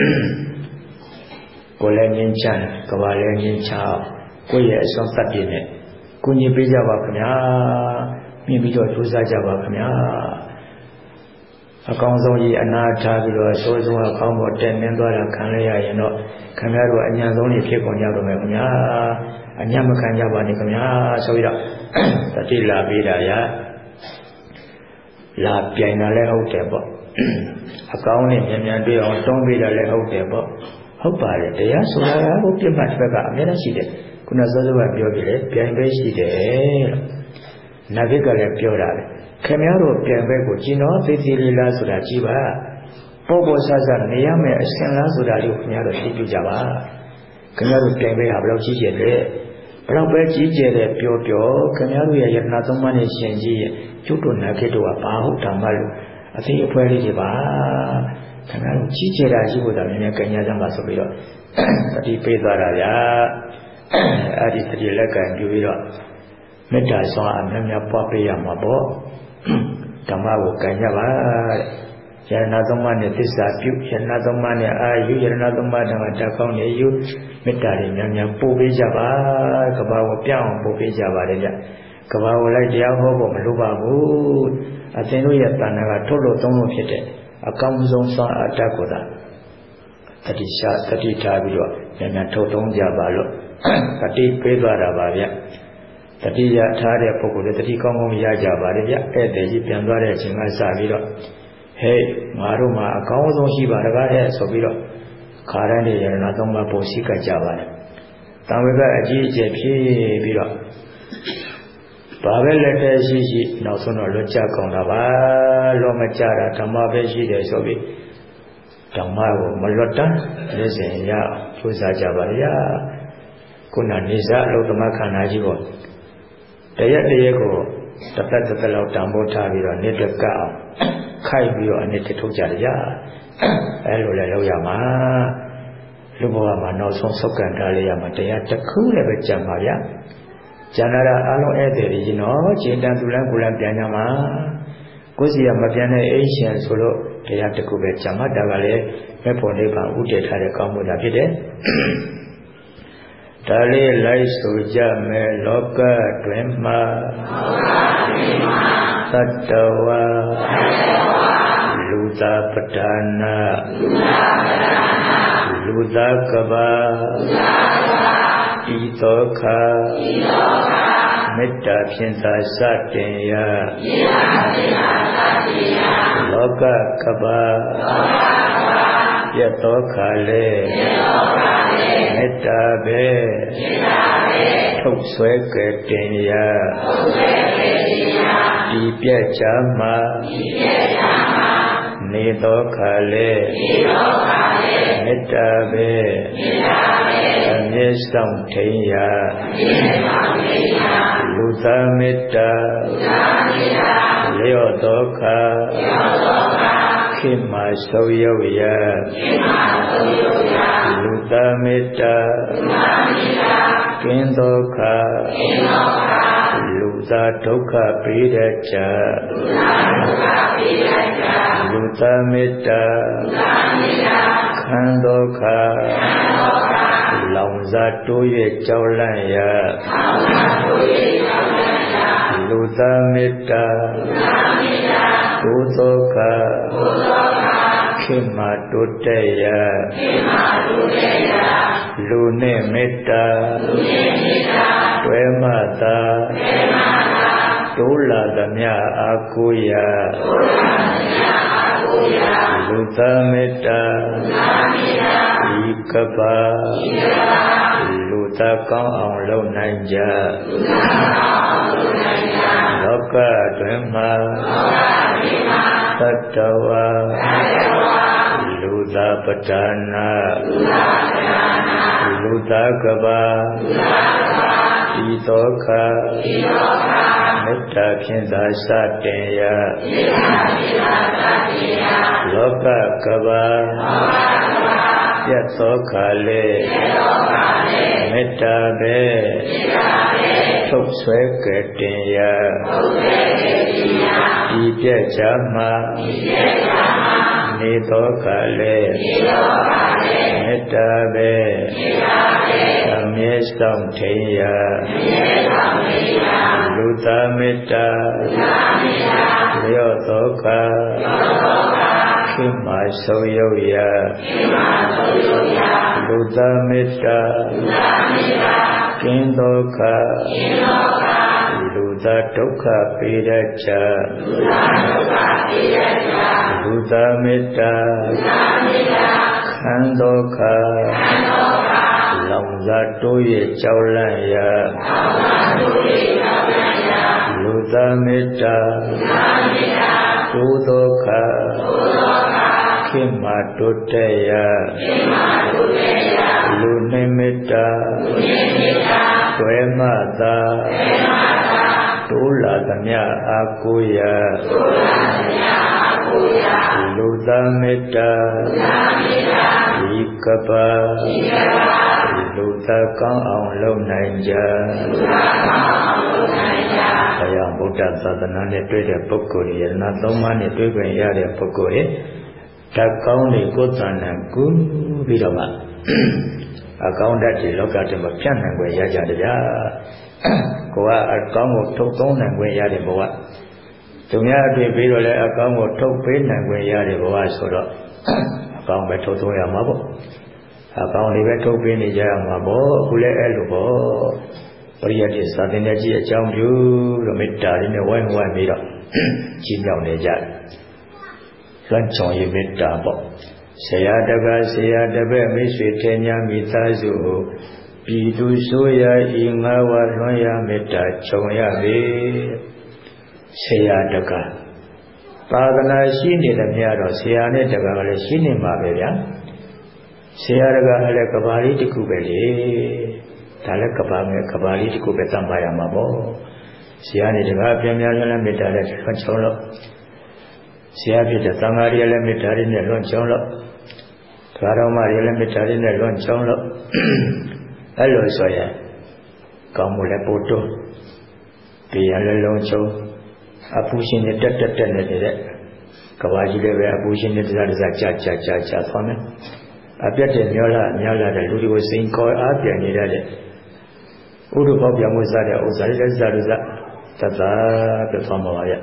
ကိုလည်းငြင်းချမ်းကဘာလည်းငြင်းချအောင်ကိုယ့်ရဲ့အစွမ်းတတ်ပြည့်နဲ့ကုညီပေးကြပါခင်ဗျာမြင်ပြီးတော့ကြိုးစားကြပါခင်ဗျာအကောင်းဆုံးကြီးအနာထားပြီးတော့စိုးစိုးအကောင်းပေါ်တက်နှင်းသွားတာခံရရင်တော့ခင်ဗျားတို့အញ្ញံဆုံးကြီးဖြစ်ကုန်ကြပါမယ်ခင်ဗျာအញ្ញံမခံကြပါနဲ့ခင်ဗျာဆိုပြီးတော့တတိလာပေးတာရလာပြိုင်တာလည်းဟုတ်တယ်ပေါ့အကောင်းနဲ့မြန်မြန်တွေ့အောင်တွန်းပေးတာလည်းဟုတ်တယ်ပေါ့ဟုတ်ပါတယ်တရားဆိုတာကဘုပြတ်မှတ်တစ်ခါအများကြီးရှိတယ်ခုနစောစောကပြောပြတယ်ပြိုင်ပဲရှိတယ်လို့နာဂိကလည်းပြောတာလေခင်ဗျားတို့ပြိုင်ပဲကိုကျင်တော်သိသိလေးလားဆိုတာကြည်ပါပေါ်ပေါ်ဆဆနေရမယ်အရှင်လားဆိုတာလေးကိုခင်ဗျားတို့သိပြကြပါခင်ဗျားတို့ပြိုင်ပဲဟာဘယ်လောက်ကြီးကျယ်လဲဘယ်လောက်ပဲကြီးကျယ်တဲ့ပြောပြောခင်ဗျားတို့ရဲ့ယတနာသုံးပါးနဲ့ရှင်ကြီးရဲ့ကျွတ်တို့နာဂိတို့ကဘာဟုတ်ဓမ္မလို့အသိအဖွဲလေးတွေပါခင်ဗျားတို့ကြီးကျယ်တာရှိဖို့ဒါမြင်မြင်ကြင်ညာကြမှာဆိုပြီးတော့တတိပေးသွားတာဗျာအဲ့ဒီတတိလက်ကံပြုပြီးတော့မေတ္တာစွာအများများပွားပေးရမှာပေါ့ဓမ္မကိုကြင်ကြပါယရဏသုံးပါးနဲ့သစ္စာပြုယရဏသုံးပါးနဲ့အာယုယရဏသုံးပါးတံကတက်ကောင်းနေယူမေတ္တာတွေများများပို့ပေးကြပါကဘာကိုပြောင်းပို့ပေးကြပါလေဗျကဘာကိုလိုက်တရားဟောဖို့မလိုပါဘူးအသင်တို့ရဲ့တဏ္ဍာကထုတ်လို့သုံးလို့ဖြစ်တဲ့အကောင်းဆုံးစွမ်းအတ္တကိုသာတတိရှာတတိထားပြီးတော့များများထုတ်သုံးကြပါလို့တတိပေးသွားတာပါဗျတတိယထားတဲ့ပုဂ္ဂိုလ်တွေတတိကောင်းကောင်းရကြပါလေဗျဧည့်သည်ကြီးပြန်သွားတဲ့အချိန်ကစပြီးတော့ဟဲ့ငါတို့မှာအကောင်းဆုံးရှိပါတကားတဲ့ဆိုပြီးတော့ခါရန်တဲ့ယရဏသုံးပါးပုံရှိကကြပါလေတံဝေကအကြီးအကျယ်ဖြစ်ပြီးတော့ဘာပဲလက်ထဲရှိရှိနောက်ဆုံးတော့လွတ်ကြကောင်းတာပါလောမကြတာဓမ္မပဲရှိတယ်ဆိုပြီးဓမ္မကိုမလွတ်တမ်းလက်စဉ်ရကြိုးစားကြပါလေခုနနေစားအလုသမခန္ဓာကြီးကို Hãy subscribe cho kênh Ghiền Mì Gõ để không bỏ lỡ နေစားအလုသမခန္ဓာကြီးကို những video hấp dẫn ကိုယ်လည်းဘေးရန်လို့ကဘာ Daya daya ko tata tata lau tambo thabi ro nit ka khai bi ro anit thok ja ja ai lo le lau ya ma lu bwa ma naw song sok kan ta le ya ma daya takku le be jam ma ya janara alon ai de ri no chin tan tu lan ku lan pyan nya ma ko si ya ma pyan ne ai shin so lo daya takku be jam ma da ga le me pho ne ba u de tha de kaung mu da phit deဒါလေးလိုက်ဆိုကြမယ်လောကတွင်မှာသတ္တဝါလူသားပဒါနာလူသားကဘာဤသောခာမေတ္တာဖြင့်သာစတင်ရလောကကဘာယသောခာလေမေတ္တာပဲထုတ်ဆွဲကြတင်ရဒီပြည့်ချာမှာနေသောခါလေမေတ္တာပဲအမြဲဆောင်ထိန်ရလူသားမေတ္တာလျော့သောခါခေမဆောရောက်ရလူသားမေတ္တာကင်းသောခါလူသားဒုက္ခပေးတတ်ကြလူသားမေတ္တာခံသောခါလောင်စားတိုး၍ကြောက်လန့်ရလူသားမေတ္တာတိုးသောခါခေမတိုးတက်ရလူနဲ့မေတ္တာတွဲမှသာတိုးလာသမျှအာကိုရလူသားမေတ္တာဤကဘာလူသားကောင်းအောင်လုပ်နိုင်ကြလောကတွင်မှာသတ္တဝါလူသားပဒါနာလူသားကဘာဤသောခာမေတ္တာဖြင့်သာစတင်ရလောကကဘာယသောခာလေမေတ္တာပဲထုတ်ဆွဲကြတင်ရဒီပြည့်ချာမှာနေသောခါလေမေတ္တာပဲအမြဲဆောင်ထိန်ရလူသားမေတ္တာလျော့သောခါခေမဆုံးရောက်ရလူသားမေတ္တာကင်းသောခါလူသားဒုက္ခပေးတတ်ကြလူသားမေတ္တာခံသောခါလောင်စားတိုး၍ကြောက်လန့်ရလူသားမေတ္တာတိုးသောခါခေမတိုးတက်ရလူနှင့်မေတ္တာတွဲမှသာတိုးလာသမျှအာကိုရလူသားမေတ္တာဤကဘာလူသားကောင်းအောင်လုပ်နိုင်ကြဘုရားဗုဒ္ဓသာသနာနဲ့တွေ့တဲ့ပုဂ္ဂိုလ်ရယနာသုံးပါးနဲ့တွေ့ခွင့်ရတဲ့ပုဂ္ဂိုလ်ဓာတ်ကောင်းတွေကိုယ်တဏ္ဍာကူပြီးတော့မှအကောင်းဓာတ်တွေလောကထဲမှာပြန့်နှံ့ွယ်ရကြတရားကိုကအကောင်းကိုထုတ်သုံးနိုင်ွယ်ရတဲ့ဘဝသူများအတွေ့ပြီးတော့လည်းအကောင်းကိုထုတ်ပေးနိုင်ွယ်ရတဲ့ဘဝဆိုတော့အကောင်းပဲထုတ်သုံးရမှာပေါ့အကောင်းလေးပဲထုတ်ပေးနေကြရမှာပေါ့အခုလည်းအဲ့လိုပေါ့ပရိယတ်တိသာသနာကြီးအကြောင်းပြုလို့မေတ္တာလေးနဲ့ဝိုင်းဝန်းပြီးတော့ကြီးမြောက်နေကြတယ်လွမ်းချောင်ရမေတ္တာပေါ့ဆရာတကားဆရာတပည့်မိတ်ဆွေထင်ညာမိသားစုကိုပြည်သူဆိုရဤငါးဝါလွန်ရမေတ္တာခြုံရပေဆရာတကားသာသနာရှိနေတယ်များတော့ဆရာနဲ့တကားကလည်းရှိနေမှာပဲဗျာဆရာတကားလည်းကဘာလေးတစ်ခုပဲလေဒါလည်းကဘာငယ်ကဘာလေးတစ်ခုပဲတတ်ပါရမှာပေါ့ Siani de Gapiamia Lamita, Cholo. Siapi the Tamari Lamita in the Loncholo. Karamari Lamita in the Loncholo. Hello, Soya. Kamula Poto. Piala Loncho. A pushing the Tatanet. Kawaji, they were pushing the Zacha Cha Cha Cha Fame. I bet the Nyola, Nyola, the Ludi was saying, call up and needed it. Udu Bobia Muzada, Ozada Zaruza, Tata, the Famawaya.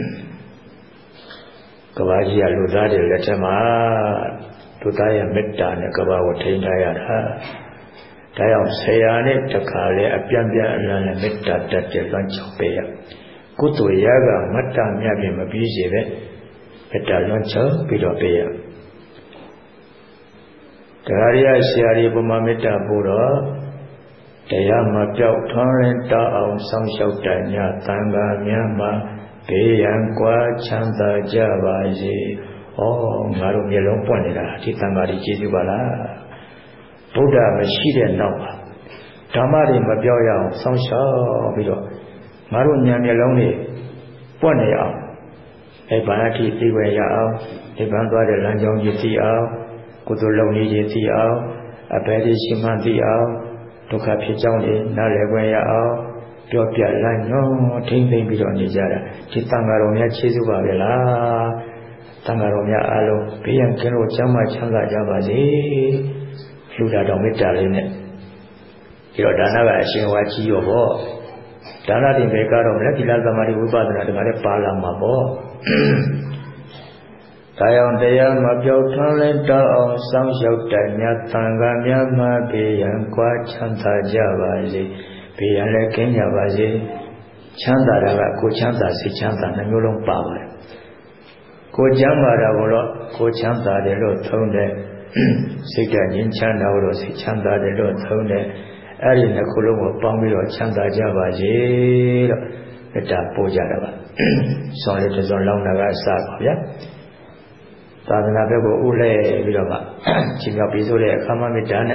Kawaji Aluzadi, Letama, Tutaya Metta, Nakawa, Tindaya, Tayam Sayane, Takale, Apiambia, and Metta, that the lunch of Paya. Kutu Yaga, Mata, Miabi, Mabizive, Metta lunch of Pidopea. Taria Siari Bumamita Buddha, Tayama Pio Torrent, Taum, some Shotanya, Tanga, Myanmar, Payangua, Chanda, Javaji, oh, Marum Yellow Ponida, Titamari Jibala, Buddha, Mashida Nova, Tamari Mabioya, some Shaw, Marum Yellow Ponea, Ebanaki, Tiwaya, Ebanga, the Lanjong Yeti out. Kutuloni Yeti out, a Betty Shimanti out, took up his own, Nalewaya out, Jopia Lano, Tinking beyond the Jara, Chitangaromia Chizubavela, Tangaromia Alo, Piankero Chama Changa Javazi, Fluda Domita in it. Yodana, she watched your ball. Dana de Becaro, Lakila Mari Ubada, the Palama ball. Tayon Daya Mabio Talenta or some Shotanya Tanga Yama Pian Qua Chanta Javazi, Pian Kenya Vazi, Chanda Ko Chanta Si Chanta Namulum Power. Ko Jamba Ravolo, Ko Chanta de Lo Tone, Sika in Chanda or Si Chanda de Lo Tone, Arina Kulum Pamilo Chanta Javazi, Eta Pojava. Solid as on long Naga Saga. Sadhana Bego Ule Vilova, Chinga Pizole, Kama Midane,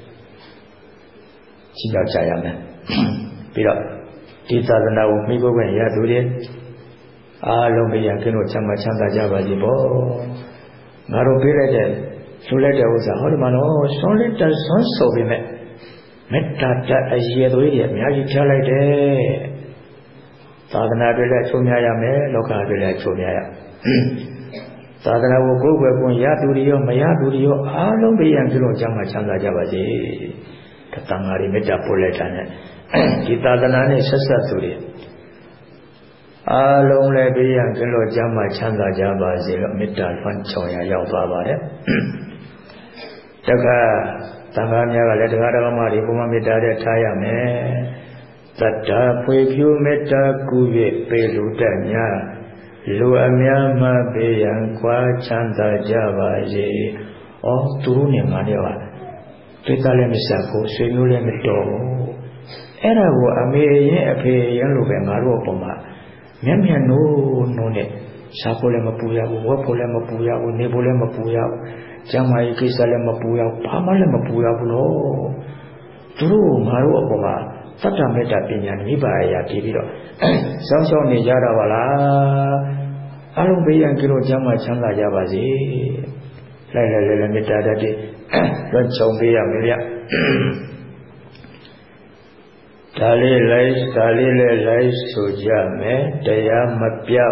Chinga Chayame. Pira, Titana Migo when Yaduri, Alombi Yakino Chama Changa Java Zibo, Maro Pirate, Suleta was a Hormano, Solita Son Sobime, Metta Ayaduri, Magi Chalade, Sadhana Villa Chumyame, Loka Villa Chumya. Sadhana will go when Yadurio, Mayadurio, Alombi and Kilo Jama Changa Javaji, Katamari Metapoletane, Kitadana Sasaturi. Along Lebi and Kilo Jama Changa Javaji, Metal Fanchoya Yavavare. Taka Tanganya Letamari, Puma Medare Tayame, Tata Puyu Meta Kuve, Pelutania. Lu Amiama Bayan Qua Chanda Javaji, oh, Turuni Manewa, Titalemissako, Swinulemido, Erago Ame, Yaluve Maropoma, Miamia no, no, Sapolemapuya, Wapolemapuya, Nebulemapuya, Jamai Kisalemapuya, Pamalemapuya, no, Turu Maropoma. Tata meta pinyan ibaya kibiro. Samsung ni jara wala. Alung bayan kilo jama changa jabazi. La la la la meta dadi. Loncong bayan milia. Tali lais tali le lais suja me daya mapiao.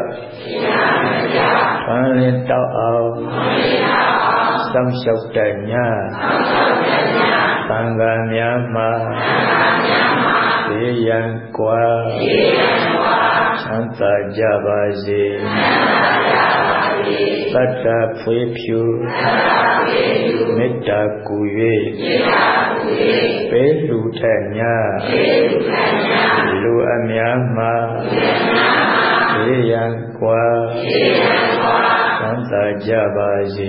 Paling tau. Samsung tanya. Tangga nyama. Pian Qua Chanta Javaji Tata Puyu Metta Kuye Pelutanya Lu Amiama Pian Qua Chanta Javaji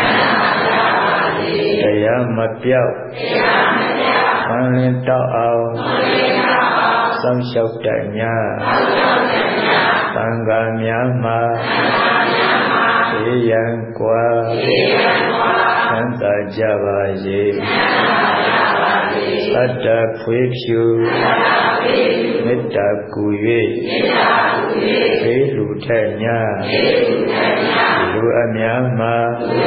Daya Mapiao Paling tau Sam Shotanya Tangga Myama Pian Qua Chanta Javaji Atta Puepyu Metta Kuye Velu Tanya Lu Amyama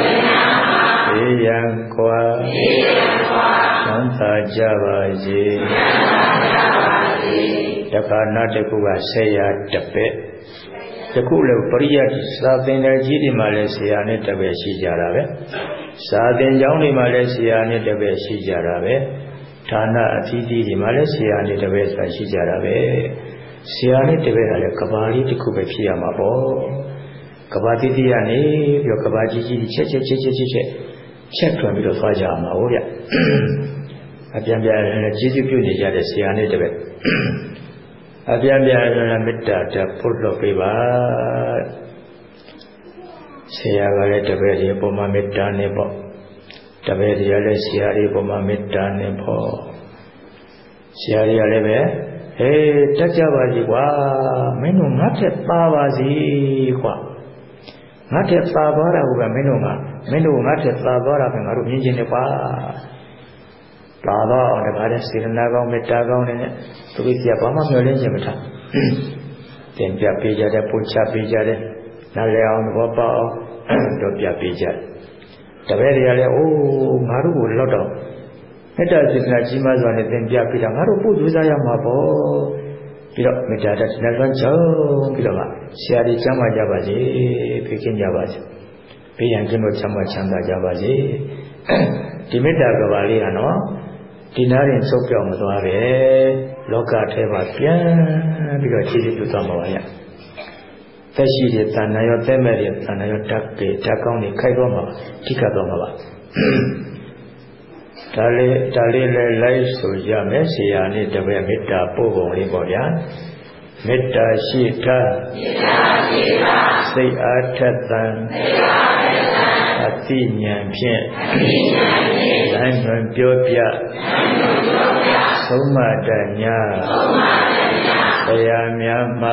Eyan Kwa Santa Javaji Dakana Tekuva Seya Tepe Tekule Priyat Satin Jidi Malaysia ne Tebe Shijarabe Satin Jouni Malaysia ne Tebe Shijarabe Tana Atiti di Malaysia ne Tebe Shijarabe Sia ne Tebe Ale Kabari Tekube Piyamabo Kabati Yani Yo Kabaji Che Che Che Che Che Check from the Fajama Oya Abiambia Jidu Nija Sia ne Tebe Abiambia Mita Pullo Piva Sia Vale Tebe Poma Mita Nebo Taberia Siari Boma Mita Nebo Siari Alebe Eh Tajabaji Wa Menu Mate Pavazi Kwa Mate Pavara Uga Menuma Menu Mate Pavara Pengaru Ninjine Pa Pava on the Bada Sirinago Metagone to be the Abama Mulinjamata Tempia Pija de Pucha Pija de Naleon Wapa Dopia Pija Taberia oh Maru Lodo Meta Sinajimas on the Tempia Pija Maru Puzaya Mapo Piro Meta Nagan Chow Piroma Siari Chama Javaji Pikin Javaji Piyankino Chama Chanda Javaji Timita Gavali Ano Dinarin Sopia Mutuare Loka Teva Pian because she did Tamawaya Tashi Tanayo Temeri Tanayo Take Takoni Kaigoma Tikadoma Tale Tale Life Soja Messia Tebe Mita Pogo Liboria Mita Shita Say Atatan Athenian Pien Diamond Biopia Soma Danya Sayamyama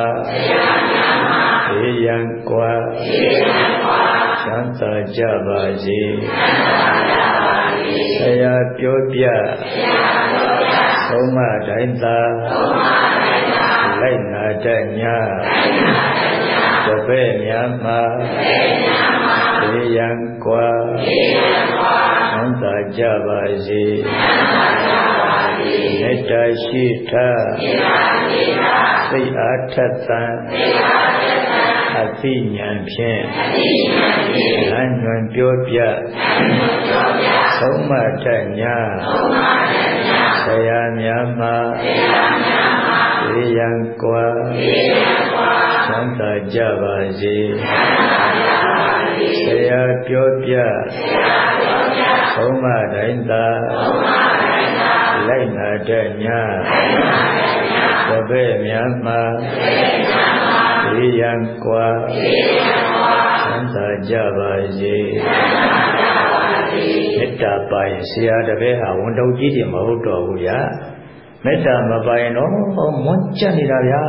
Eyan Kwa Santa Javaji Saya Biopia Soma Dainta Laina Danya Jabe Myama Eyan Kwa Santa Javaji Metta Shita Say Atatan Athenian Pien Diamond Biopia Soma Danya Sayamyama Eyan Kwa Santa Javaji Saya Biopia Soma Dainta Laina Danya Jabe Myama Eyan Kwa Santa Javaji Metta Pai Sia Dabe Ha Wondau Jidi Mahudo Huya Metta Mabai No Moncha Nidaya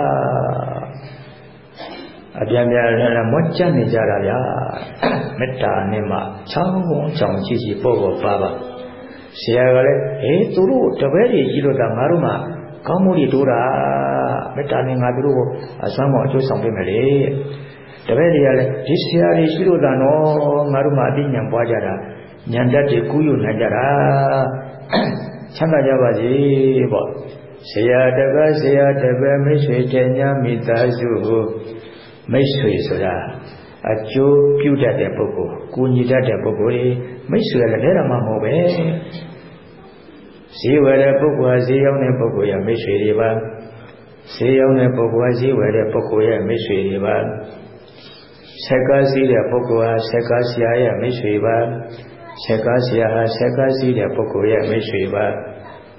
Abiambia Moncha Nidaya Metta Nima Chang Chang Chichi Pogo Baba Siagale, eh, Turu, Taberi, Gilo da Maruma, Kamuri Dura, Metaning Adru, Asamo, Josam Pemele, Taberi, Tisiari, Gilo da no, Maruma, Dinyam Bajara, Nyandati Kuyu Najara, Chanda Javaji, Sia Daba, Sia Daba, Meshe Tenya, Mitazu, Meshe Soda. Ajo Puda de Poco, Kunida de Pocori, Messuela de Mamobe. See where the Pocoa, see on a Pocoya, Messueva. See on a Pocoa, see where the Pocoya, Messueva. Secasi de Pocoa, Secasia, Messueva. Secasia, Secasi de Pocoya, Messueva.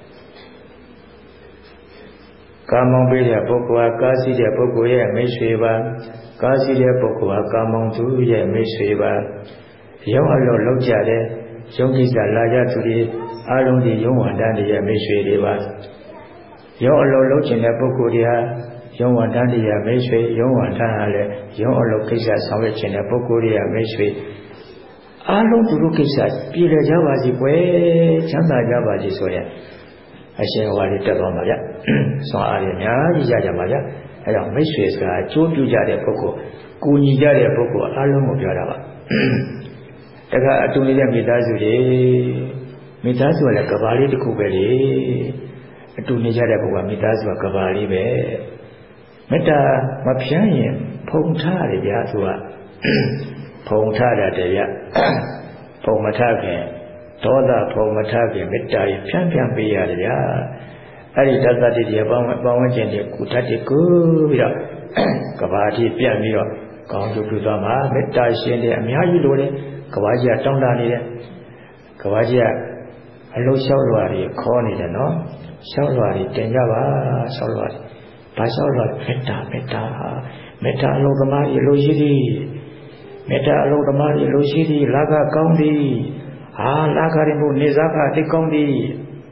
Kamon be de Pocoa, Casi de Pocoya, Messueva. Kasi de Pocoa, Kamon to Ye Messueva. Young Allo Lojade, Youngis Alaja to the Alon the Young one than the Messueva. Young Allo Lojin the Pocoria, Young one than the Messu, Young one Tanale, Young Allo Kisa Sandwich in the Pocoria Messu. Alon to look at Pira Javaji, Chanda Javaji Soya. အရှင်ဝါရီတက်သွားမှာဗျ။ဆွမ်းအားရများကြီးကြကြပါဗျ။အဲကြောင့်မိတ်ဆွေစကားအကျိုးပြုကြတဲ့ပုဂ္ဂိုလ်ကူညီကြတဲ့ပုဂ္ဂိုလ်အားလုံးကိုပြောတာပါ။တခါအတူနေတဲ့မိသားစုတွေမိသားစုကလည်းကဘာလေးတစ်ခုပဲလေအတူနေကြတဲ့ပုဂ္ဂိုလ်မိသားစုကကဘာလေးပဲမေတ္တာမဖြန်းရင်ဖုံထားတယ်ဗျာသူကဖုံထားတယ်ဗျဖုံမထားခင်ဒေါသဖုံမထားခင်မေတ္တာကြီးဖြန်းဖြန်းပေးရတယ်ဗျာအဲ့ဒီတသတ္တိတွေပေါင်းပေါင်းဝန်းကျင်တွေကုသတ္တိကိုပြီးတော့ကဘာတိပြတ်ပြီးတော့ကောင်းကျိုးပြုသွားမှာမေတ္တာရှင်တွေအများကြီးလိုတယ်ကဘာကြီးကတောင်းတနေတယ်ကဘာကြီးကအလုံးလျှောက်လွှာတွေခေါ်နေတယ်နော်လျှောက်လွှာတွေတင်ကြပါလျှောက်လွှာတွေဘာလျှောက်လွှာမေတ္တာမေတ္တာမေတ္တာအလုံးသမားကြီးလိုရှိသည်မေတ္တာအလုံးသမားကြီးလိုရှိသည်လာကကောင်းသည်ဟာလာကရင်ဘုနေစားကတိတ်ကောင်းသည်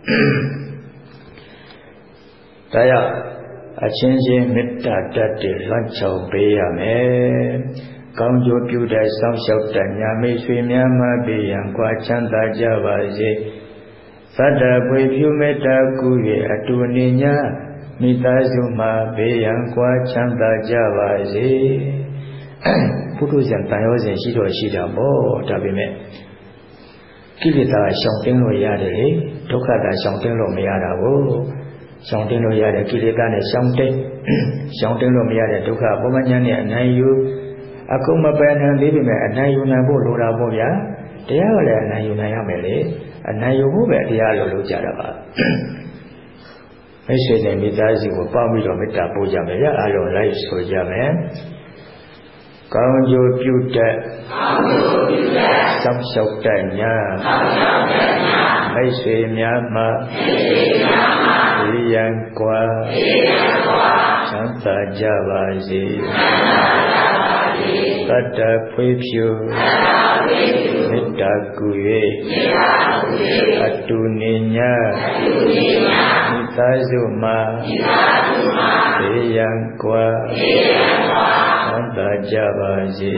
တရားအချင်းချင်းမေတ္တာတတ်တဲ့လွှမ်းခြုံပေးရမယ်ကောင်းကျိုးပြုတဲ့စောင့်ရှောက်တဲ့ညာမိတ်ဆွေများမှပေးရန်ကွာချမ်းသာကြပါစေသတ္တပွေပြုမေတ္တာကု၍အတူနေညာမိသားစုမှပေးရန်ကွာချမ်းသာကြပါစေပုထုဇဉ်တန်ရောစဉ်ရှိတော်ရှိတာပေါ့ဒါပေမဲ့ကိလေသာရှောင်တင်းလို့ရတယ်လေဒုက္ခသာရှောင်တင်းလို့မရတာကိုရှောင်တင်းလို့ရတဲ့ကိလေသာနဲ့ရှောင်တင်းရှောင်တင်းလို့မရတဲ့ဒုက္ခပုံမှန်ညာနဲ့အနိုင်ယူအကုန်မပယ်နိုင်သေးပေမဲ့အနိုင်ယူနိုင်ဖို့လိုတာပေါ့ဗျာတရားကလည်းအနိုင်ယူနိုင်ရမယ်လေအနိုင်ယူဖို့ပဲတရားလို့လုပ်ကြတာပါမိတ်ဆွေနဲ့မိသားစုကိုပေါင်းပြီးတော့မေတ္တာပို့ကြမယ်ဗျာအားလုံးလိုက်ဆိုကြမယ်ကောင်းကျိုးပြုတတ်ကောင်းကျိုးပြုတတ်စောင့်ရှောက်တတ်ညာစောင့်ရှောက်တတ်ညာမိတ်ဆွေများမှမိတ်ဆွေများမှဒီယံကွာဒီယံကွာချမ်းသာကြပါစေချမ်းသာကြပါစေတတ္တဖွေးဖြူတတ္တဖွေးဖြူမေတ္တာကူ၍မေတ္တာကူ၍အတူနေညာအတူနေညာမိသားစုမှမိသားစုမှဒီယံကွာဒီယံကွာချမ်းသာကြပါစေ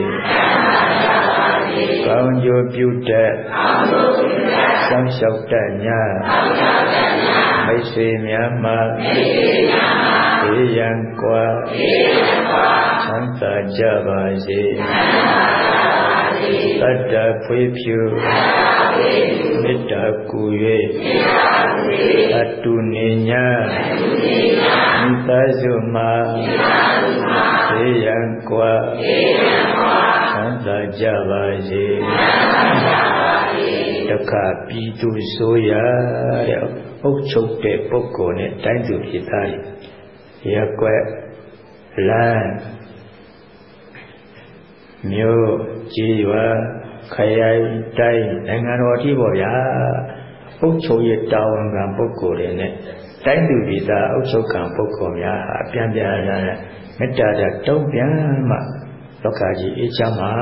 ကောင်းကျိုးပြုတတ်စောင့်ရှောက်တတ်ညာမိတ်ဆွေများမှဘေးရန်ကွာချမ်းသာကြပါစေတတ္တဖွေးဖြူမေတ္တာကူ၍အတူနေညာမိသားစုမှဘေးရန်ကွာချမ်းသာကြပါစေဒုက္ခပြည်သူဆိုရတဲ့အုပ်ချုပ်တဲ့ပုဂ္ဂိုလ်နဲ့တိုင်းသူပြည်သားတွေရက်ွက်လမ်းမြို့ကြီးရွာခရိုင်တိုင်းနိုင်ငံတော်အထိပေါ့ဗျာအုပ်ချုပ်ရေးတာဝန်ခံပုဂ္ဂိုလ်တွေနဲ့တိုင်းသူပြည်သားအုပ်ချုပ်ခံပုဂ္ဂိုလ်များဟာပြန်ပြန်လာတဲ့မေတ္တာနဲ့တုံ့ပြန်မှလောကကြီးအေးချမ်းမှာ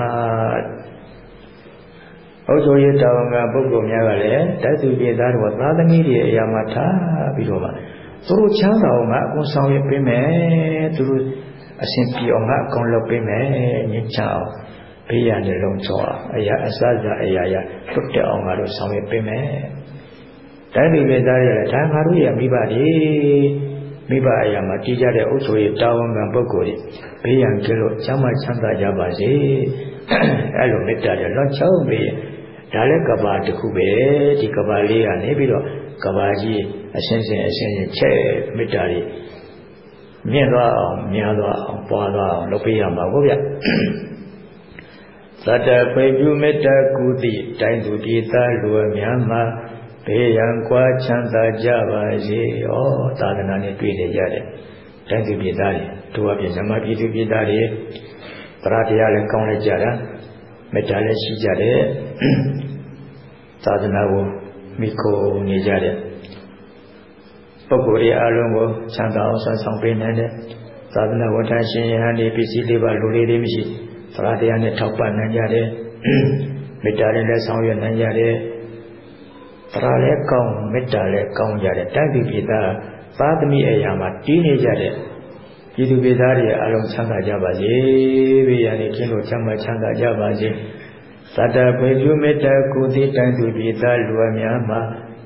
အုပ်ချုပ်ရေးတာဝန်ခံပုဂ္ဂိုလ်များကလည်းတိုင်းသူပြည်သားတို့သာသမီတွေအရာမှာထားပြီးတော့မှသူတို့ချမ်းသာအောင်ငါအကုန်ဆောင်ရွက်ပေးမယ်သူတို့အရှင်ပြေအောင်ငါအကုန်လုပ်ပေးမယ်ညစ်ချအောင်ဘေးရန်တွေလုံးချောအောင်အရာအစစအရာရာတွတ်တက်အောင်ငါတို့ဆောင်ရွက်ပေးမယ်တိုင်းပြည်ပြည်သားတွေလည်းဒါငါတို့ရဲ့မိဘတွေမိဘအရာမှာတည်ကြတဲ့အုပ်ချုပ်ရေးတာဝန်ခံပုဂ္ဂိုလ်တွေဘေးရန်ကင်းလို့ချမ်းသာချမ်းသာကြပါစေအဲ့လိုမေတ္တာတွေလွှမ်းခြုံပေးဒါလည်းကဘာတစ်ခုပဲဒီကဘာလေးကနေပြီးတော့ကဘာကြီးအရှင်းရှင်းအရှင်းရှင်းချက်မေတ္တာတွေမြင့်သွားအောင်များသွားအောင်ပွားသွားအောင်လုပ်ပေးရမှာကိုဗျသတ္တဖွေပြုမေတ္တာကုသိတိုင်းသူပြည်သားလူအများမှာဘေးရန်ကွာချမ်းသာကြပါစေဩသာသနာနဲ့တွေ့နေကြတယ်တိုင်းသူပြည်သားတွေတို့အပြင်ဇမပြည်သူပြည်သားတွေတရားတရားလည်းကောင်းလိုက်ကြတာမေတ္တာလည်းရှိကြတယ်သာသနာကိုမိခိုနေကြတယ်ပုဂ္ဂိုလ်တွေအလုံးကိုချမ်းသာအောင်ဆွမ်းဆောင်ပေးနိုင်တယ်သာသနာဝဋ္ဌရှင်ယဟန်ဒီပစ္စည်းလေးပါလူလေးတွေမရှိတရားတရားနဲ့ထောက်ပံ့နိုင်ကြတယ်မေတ္တာလည်းဆောင်ရွက်နိုင်ကြတယ်တရားလည်းကောင်းမေတ္တာလည်းကောင်းကြတယ်တိုက်ပြီးပြည်သားသာသမီအရာမှာတည်နေကြတဲ့ပြည်သူပြည်သားတွေအလုံးချမ်းသာကြပါစေဘေးရန်တွေကျင်းလို့ချမ်းသာချမ်းသာကြပါစေသတ္တဖွေပြုမေတ္တာကုသိတိုင်းသူပြည်သားလူအများမှာ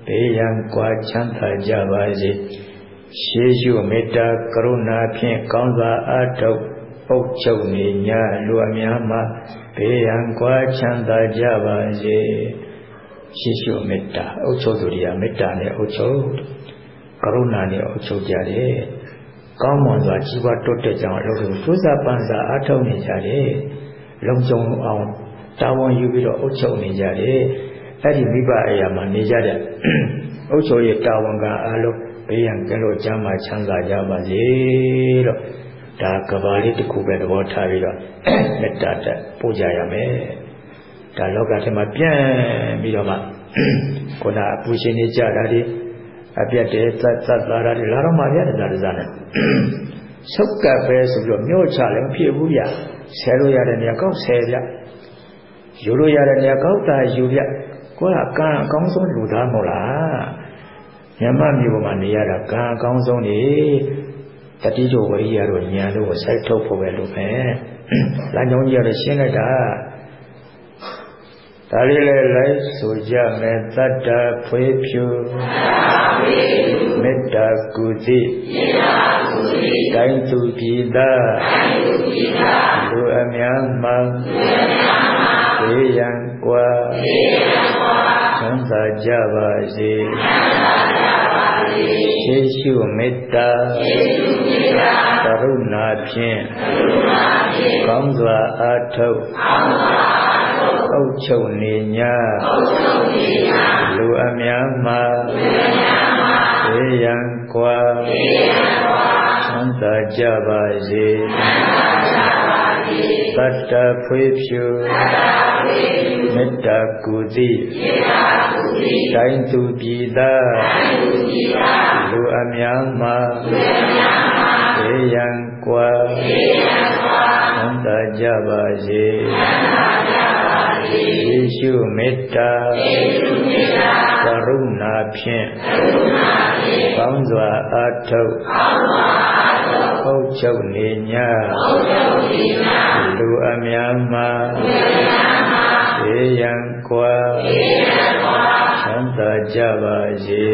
ဘေးရန်ကွာချမ်းသာကြပါစေရှေးရှုမေတ္တာကရုဏာဖြင့်ကောင်းစွာအားထုတ်ပုတ်ချုပ်နေညလူအများမှဘေးရန်ကွာချမ်းသာကြပါစေရှေးရှုမေတ္တာအုပ်ချုပ်သူတွေကမေတ္တာနဲ့အုပ်ချုပ်ကရုဏာနဲ့အုပ်ချုပ်ကြတယ်ကောင်းမွန်စွာကြီးပွားတိုးတက်ကြအောင်လုပ်လို့သုစာပန်းစာအားထုတ်နေကြတယ်လုံခြုံအောင်တာဝန်ယူပြီးတော့အုပ်ချုပ်နေကြတယ်အဲ့ဒီမိဘအရာမှာနေကြတဲ့အုပ်ချုပ်ရေးတာဝန်ကအားလုံးဘေးရန်ကင်းလို့ကျမ်းမာချမ်းသာကြပါစေလို့ဒါကဘာလေးတစ်ခုပဲသဘောထားပြီးတော့မေတ္တာတက်ပို့ကြရမယ်ဒါလောကထဲမှာပြန့်ပြီးတော့မှခုနအပူရှင်နေကြတာဒီအပြတ်တဲ့သတ်သတ်သားတာဒီလာတော့မှပြတဲ့သားစားနဲ့ဆုတ်ကပ်ပဲဆိုပြီးတော့မြို့ချလည်းမဖြစ်ဘူးဗျဆဲလို့ရတဲ့နေရာကောက်ဆဲဗျယူလို့ရတဲ့နေရာကောက်တာယူဗျကိုယ်ကကံအကောင်းဆုံးလူသားမဟုတ်လားညမမျိုးပေါ်မှာနေရတာကံအကောင်းဆုံးနေတတိယဝရိယတို့ညာတို့ကိုစိုက်ထုတ်ဖို့ပဲလုပ်မယ်လမ်းကြောင်းကြီးရတော့ရှင်းလိုက်တာဒါလေးလည်းလိုက်ဆိုကြမယ်သတ္တဖွေးဖြူမေတ္တာကုသိတိုင်းသူပြည်သားလူအများမှဘေးရန်ကွာချမ်းသာကြပါစေရှေးရှုမေတ္တာကရုဏာဖြင့်ကောင်းစွာအားထုတ်အုပ်ချုပ်နေညလူအများမှဘေးရန်ကွာချမ်းသာကြပါစေသတ္တဖွေးဖြူမေတ္တာကုသိတိုင်းသူပြည်သားလူအများမှဘေးရန်ကွာချမ်းသာကြပါစေယေရှုမေတ္တာကရုဏာဖြင့်ကောင်းစွာအားထုတ်အုပ်ချုပ်နေညလူအများမှဘေးရန်ကွာချမ်းသာကြပါစေ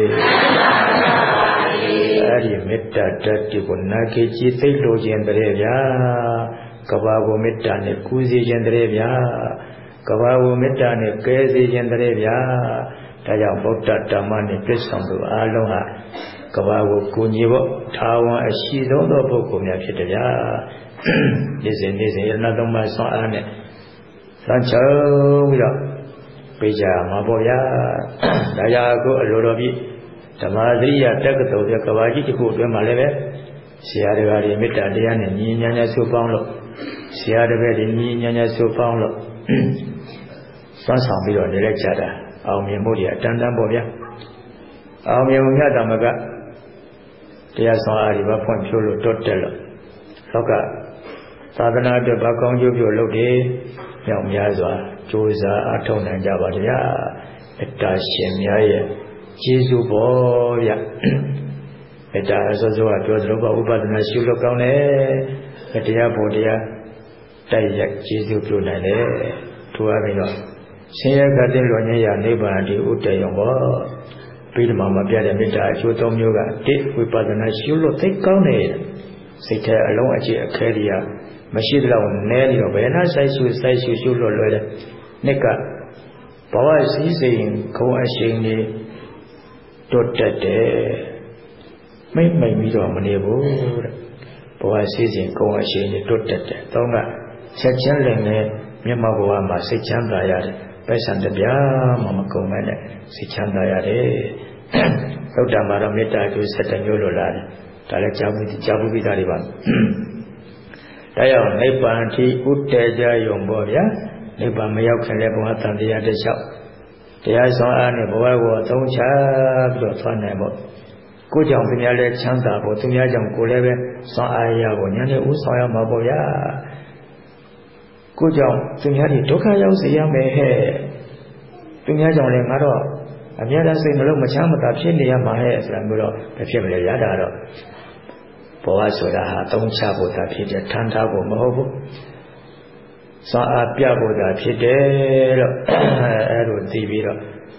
အဲ့ဒီမေတ္တာတတ်ဒီကိုနာခေကြည်သိလို့ခြင်းတည်းဗျာကဘာကိုမေတ္တာနဲ့ကူးစီခြင်းတည်းဗျာကဘာဝမေတ္တာနဲ့ကဲစေခြင်းတည်းဗျာဒါကြောင့်ဗုဒ္ဓဓမ္မနဲ့ပြည့်စုံသူအားလုံးဟာကဘာကိုကိုညီဖို့ထာဝရအရှိဆုံးသောပုဂ္ဂိုလ်များဖြစ်တယ်ဗျာနေ့စဉ်နေ့စဉ်ယရဏသုံးပါးဆွမ်းအားနဲ့ဆွမ်းချုံပြီးတော့ပြေးကြမှာပေါ့ဗျာဒါကြောင့်အခုအလိုတော်ပြီဓမ္မသရိယတက္ကသိုလ်ပြကဘာကြီးတစ်ခုအတွင်းမှာလည်းပဲဆရာတော်တွေမေတ္တာတရားနဲ့ညီညာညာဆုပေါင်းလို့ဆရာတော်တွေညီညာညာဆုပေါင်းလို့စွမ်းဆောင်ပြီးတော့နေလိုက်ကြတာအောင်မြင်မှုတွေအတန်းတန်းပေါ့ဗျာအောင်မြင်မှုများတမကတရားဆောင်အားတွေဘာဖွင့်ဖြိုးလို့တွတ်တက်လို့လောကသာသနာ့အတွက်ဘာကောင်းကျိုးပြုလုပ်တယ်မြောက်များစွာကြိုးစားအထောက်နိုင်ကြပါဗျာအတ္တရှင်များရဲ့ကျေးဇူးပေါ်ဗျာအတ္တအစောစောကပြောသလိုပါဥပဒနာရှုလို့ကောင်းတယ်တရားပေါ်တရားတိုက်ရိုက်ကျေးဇူးပြုနိုင်တယ်ထိုအပြင်တော့ဆင်းရဲကတဲ့လွန်ညရနိဗ္ဗာန်ဒီဥတ္တယံဘောပြီးတော့မှပြတဲ့မေတ္တာအကျိုးသုံးမျိုးကတိဝိပဿနာရှုလို့သိကောင်းတယ်စိတ်ထဲအလုံးအကျအခဲတွေကမရှိတော့နဲနေတော့ဘယ်နှဆိုင်ရှုဆိုင်ရှုရှုလို့လွယ်တယ်နှစ်ကဘဝစည်းစိမ်ခုံအရှိန်တွေတွတ်တက်တယ်မိတ်မိတ်ပြီးတော့မနေဘူးတဲ့ဘဝစည်းစိမ်ခုံအရှိန်တွေတွတ်တက်တယ်သုံးကချက်ချင်းလည်းနဲ့မြတ်မဘဝမှာစိတ်ချမ်းသာရတယ်ပဲဆံတပြားမှမကုန်မဲ့နဲ့စိတ်ချမ်းသာရတယ်သုတ္တမှာတော့မေတ္တာကျိုးစက်တမျိုးလိုလာတယ်ဒါလည်းကြားဘူးကြားဘူးပြီးသားတွေပါဒါကြောင့်နိဗ္ဗာန်ထိဥတ္တေကြယုံပေါ့ဗျာနိဗ္ဗာန်မရောက်ခင်လည်းဘဝတန်တရားတစ်လျှောက်တရားဆောင်အားနဲ့ဘဝကိုအသုံးချပြီးတော့သွားနိုင်ပေါ့ကိုကြောင့်သူများလည်းချမ်းသာဖို့သူများကြောင့်ကိုလည်းပဲဆောင်အားရဖို့ညာနဲ့ဥဆောင်ရမှာပေါ့ဗျာကိုကြောင့်သူများတွေဒုက္ခရောက်စေရမယ်ဟဲ့သူများကြောင့်လည်းငါတော့အများအားစိတ်နှလုံးမချမ်းမသာဖြစ်နေရမှာဟဲ့ဆိုတာမျိုးတော့မဖြစ်မလဲရတာတော့ဘဝဆိုတာဟာသုံးချဖို့သာဖြစ်တယ်ထမ်းထားဖို့မဟုတ်ဘူးစွမ်းအားပြဖို့သာဖြစ်တယ်တော့အဲလိုသိပြီးတော့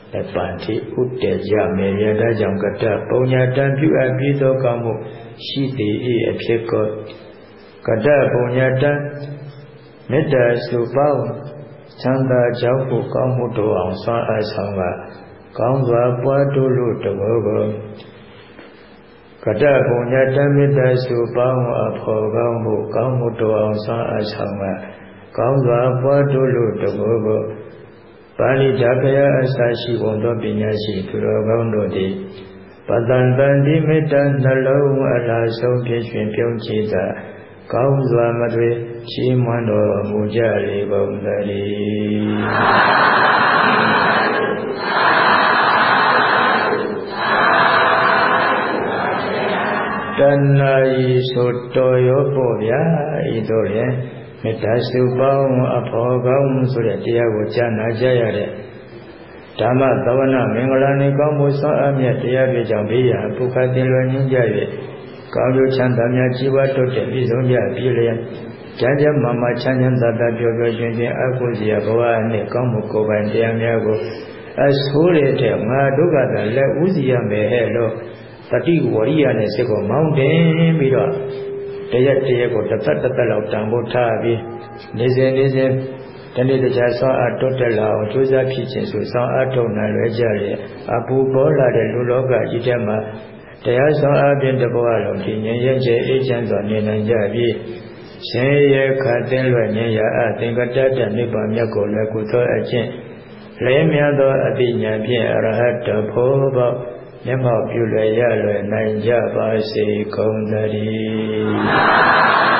အပန်တိဥတ္တကြမေရတကြောင့်ကတ္တပုံညာတံပြုအပ်ပြီးသောကောင်းမှုရှိသည်၏အဖြစ်ကိုကတ္တပုံညာတံမေတ္တာစုပေါင်းချမ်းသာကြောင့်ကိုကောင်းမှုတို့အောင်ဆွမ်းအားဆောင်ကကောင်းစွာပွားတို့လို့တဘောကိုကတ္တပုံညာတံမေတ္တာစုပေါင်းအဖို့ကောင်းမှုကောင်းမှုတို့အောင်ဆွမ်းအားဆောင်ကကောင်းစွာပွားတို့လို့တဘောကိုပါဠိဓာဖယအစရှိဘုံသောပညာရှိသူတော်ကောင်းတို့သည်ပတန်တန်ဒီမေတ္တာနှလုံးအလားဆုံးဖြစ်ရှင်ပြုံးကြည်သာကောင်းစွာမသွေရှိမွန်းတော်မူကြလေကုန်သတည်းတဏှာဤဆိုတော်ရောပေါ့ဗျာဤတို့ရဲ့မေတ္တာစုပေါင်းအဖို့ကောင်းဆိုတဲ့တရားကိုကြားနာကြရတဲ့ဓမ္မသဝနာမင်္ဂလာနေကောင်းမှုဆွမ်းအားမြတ်တရားတွေကြောင့်ဘေးရန်ပုခတ်တင်လွယ်ငြင်းကြ၍ကောင်းကျိုးချမ်းသာများကြီးပွားတိုးတက်ပြီးဆုံးကြပြည်လျက်ကျမ်းကျမ်းမာမာချမ်းချမ်းသာသာပျော်ပျော်ရွှင်ရွှင်အကုသိုလ်ဘဝနှင့်ကောင်းမှုကိုယ်ပိုင်တရားများကိုအဆိုးတဲ့တဲ့ငါဒုက္ခသာလက်ဥစီရမယ်ဟဲ့လို့တတိဝရိယနဲ့စိတ်ကိုမောင်းတင်ပြီးတော့တရက်တရက်ကိုတစ်သက်တစ်သက်လောက်တန်ဖို့ထားပြီးနေစဉ်နေစဉ်တနေ့တခြားဆောင်းအားတိုးတက်လာအောင်ကြိုးစားဖြစ်ခြင်းဆိုဆောင်းအားထုတ်နိုင်လွယ်ကြရဲ့အပူပေါ်လာတဲ့လူလောကကြီးထဲမှာတရားဆောင်းအားဖြင့်တဘောလုံးဒီငြိမ်းရဲကျဲအေးချမ်းစွာနေနိုင်ကြပြီးရှင်ရဲခတ်သိလွယ်ဉာဏ်ရအသင်္ကတ္တတနိဗ္ဗာန်မြတ်ကိုလည်းကုသောအကျင့်လဲမြတ်သောအတိညာဖြင့်အရဟတဖို့ပေါမျက်မှောက်ပြုလွယ်ရလွယ်နိုင်ကြပါစေကုန်သတည်း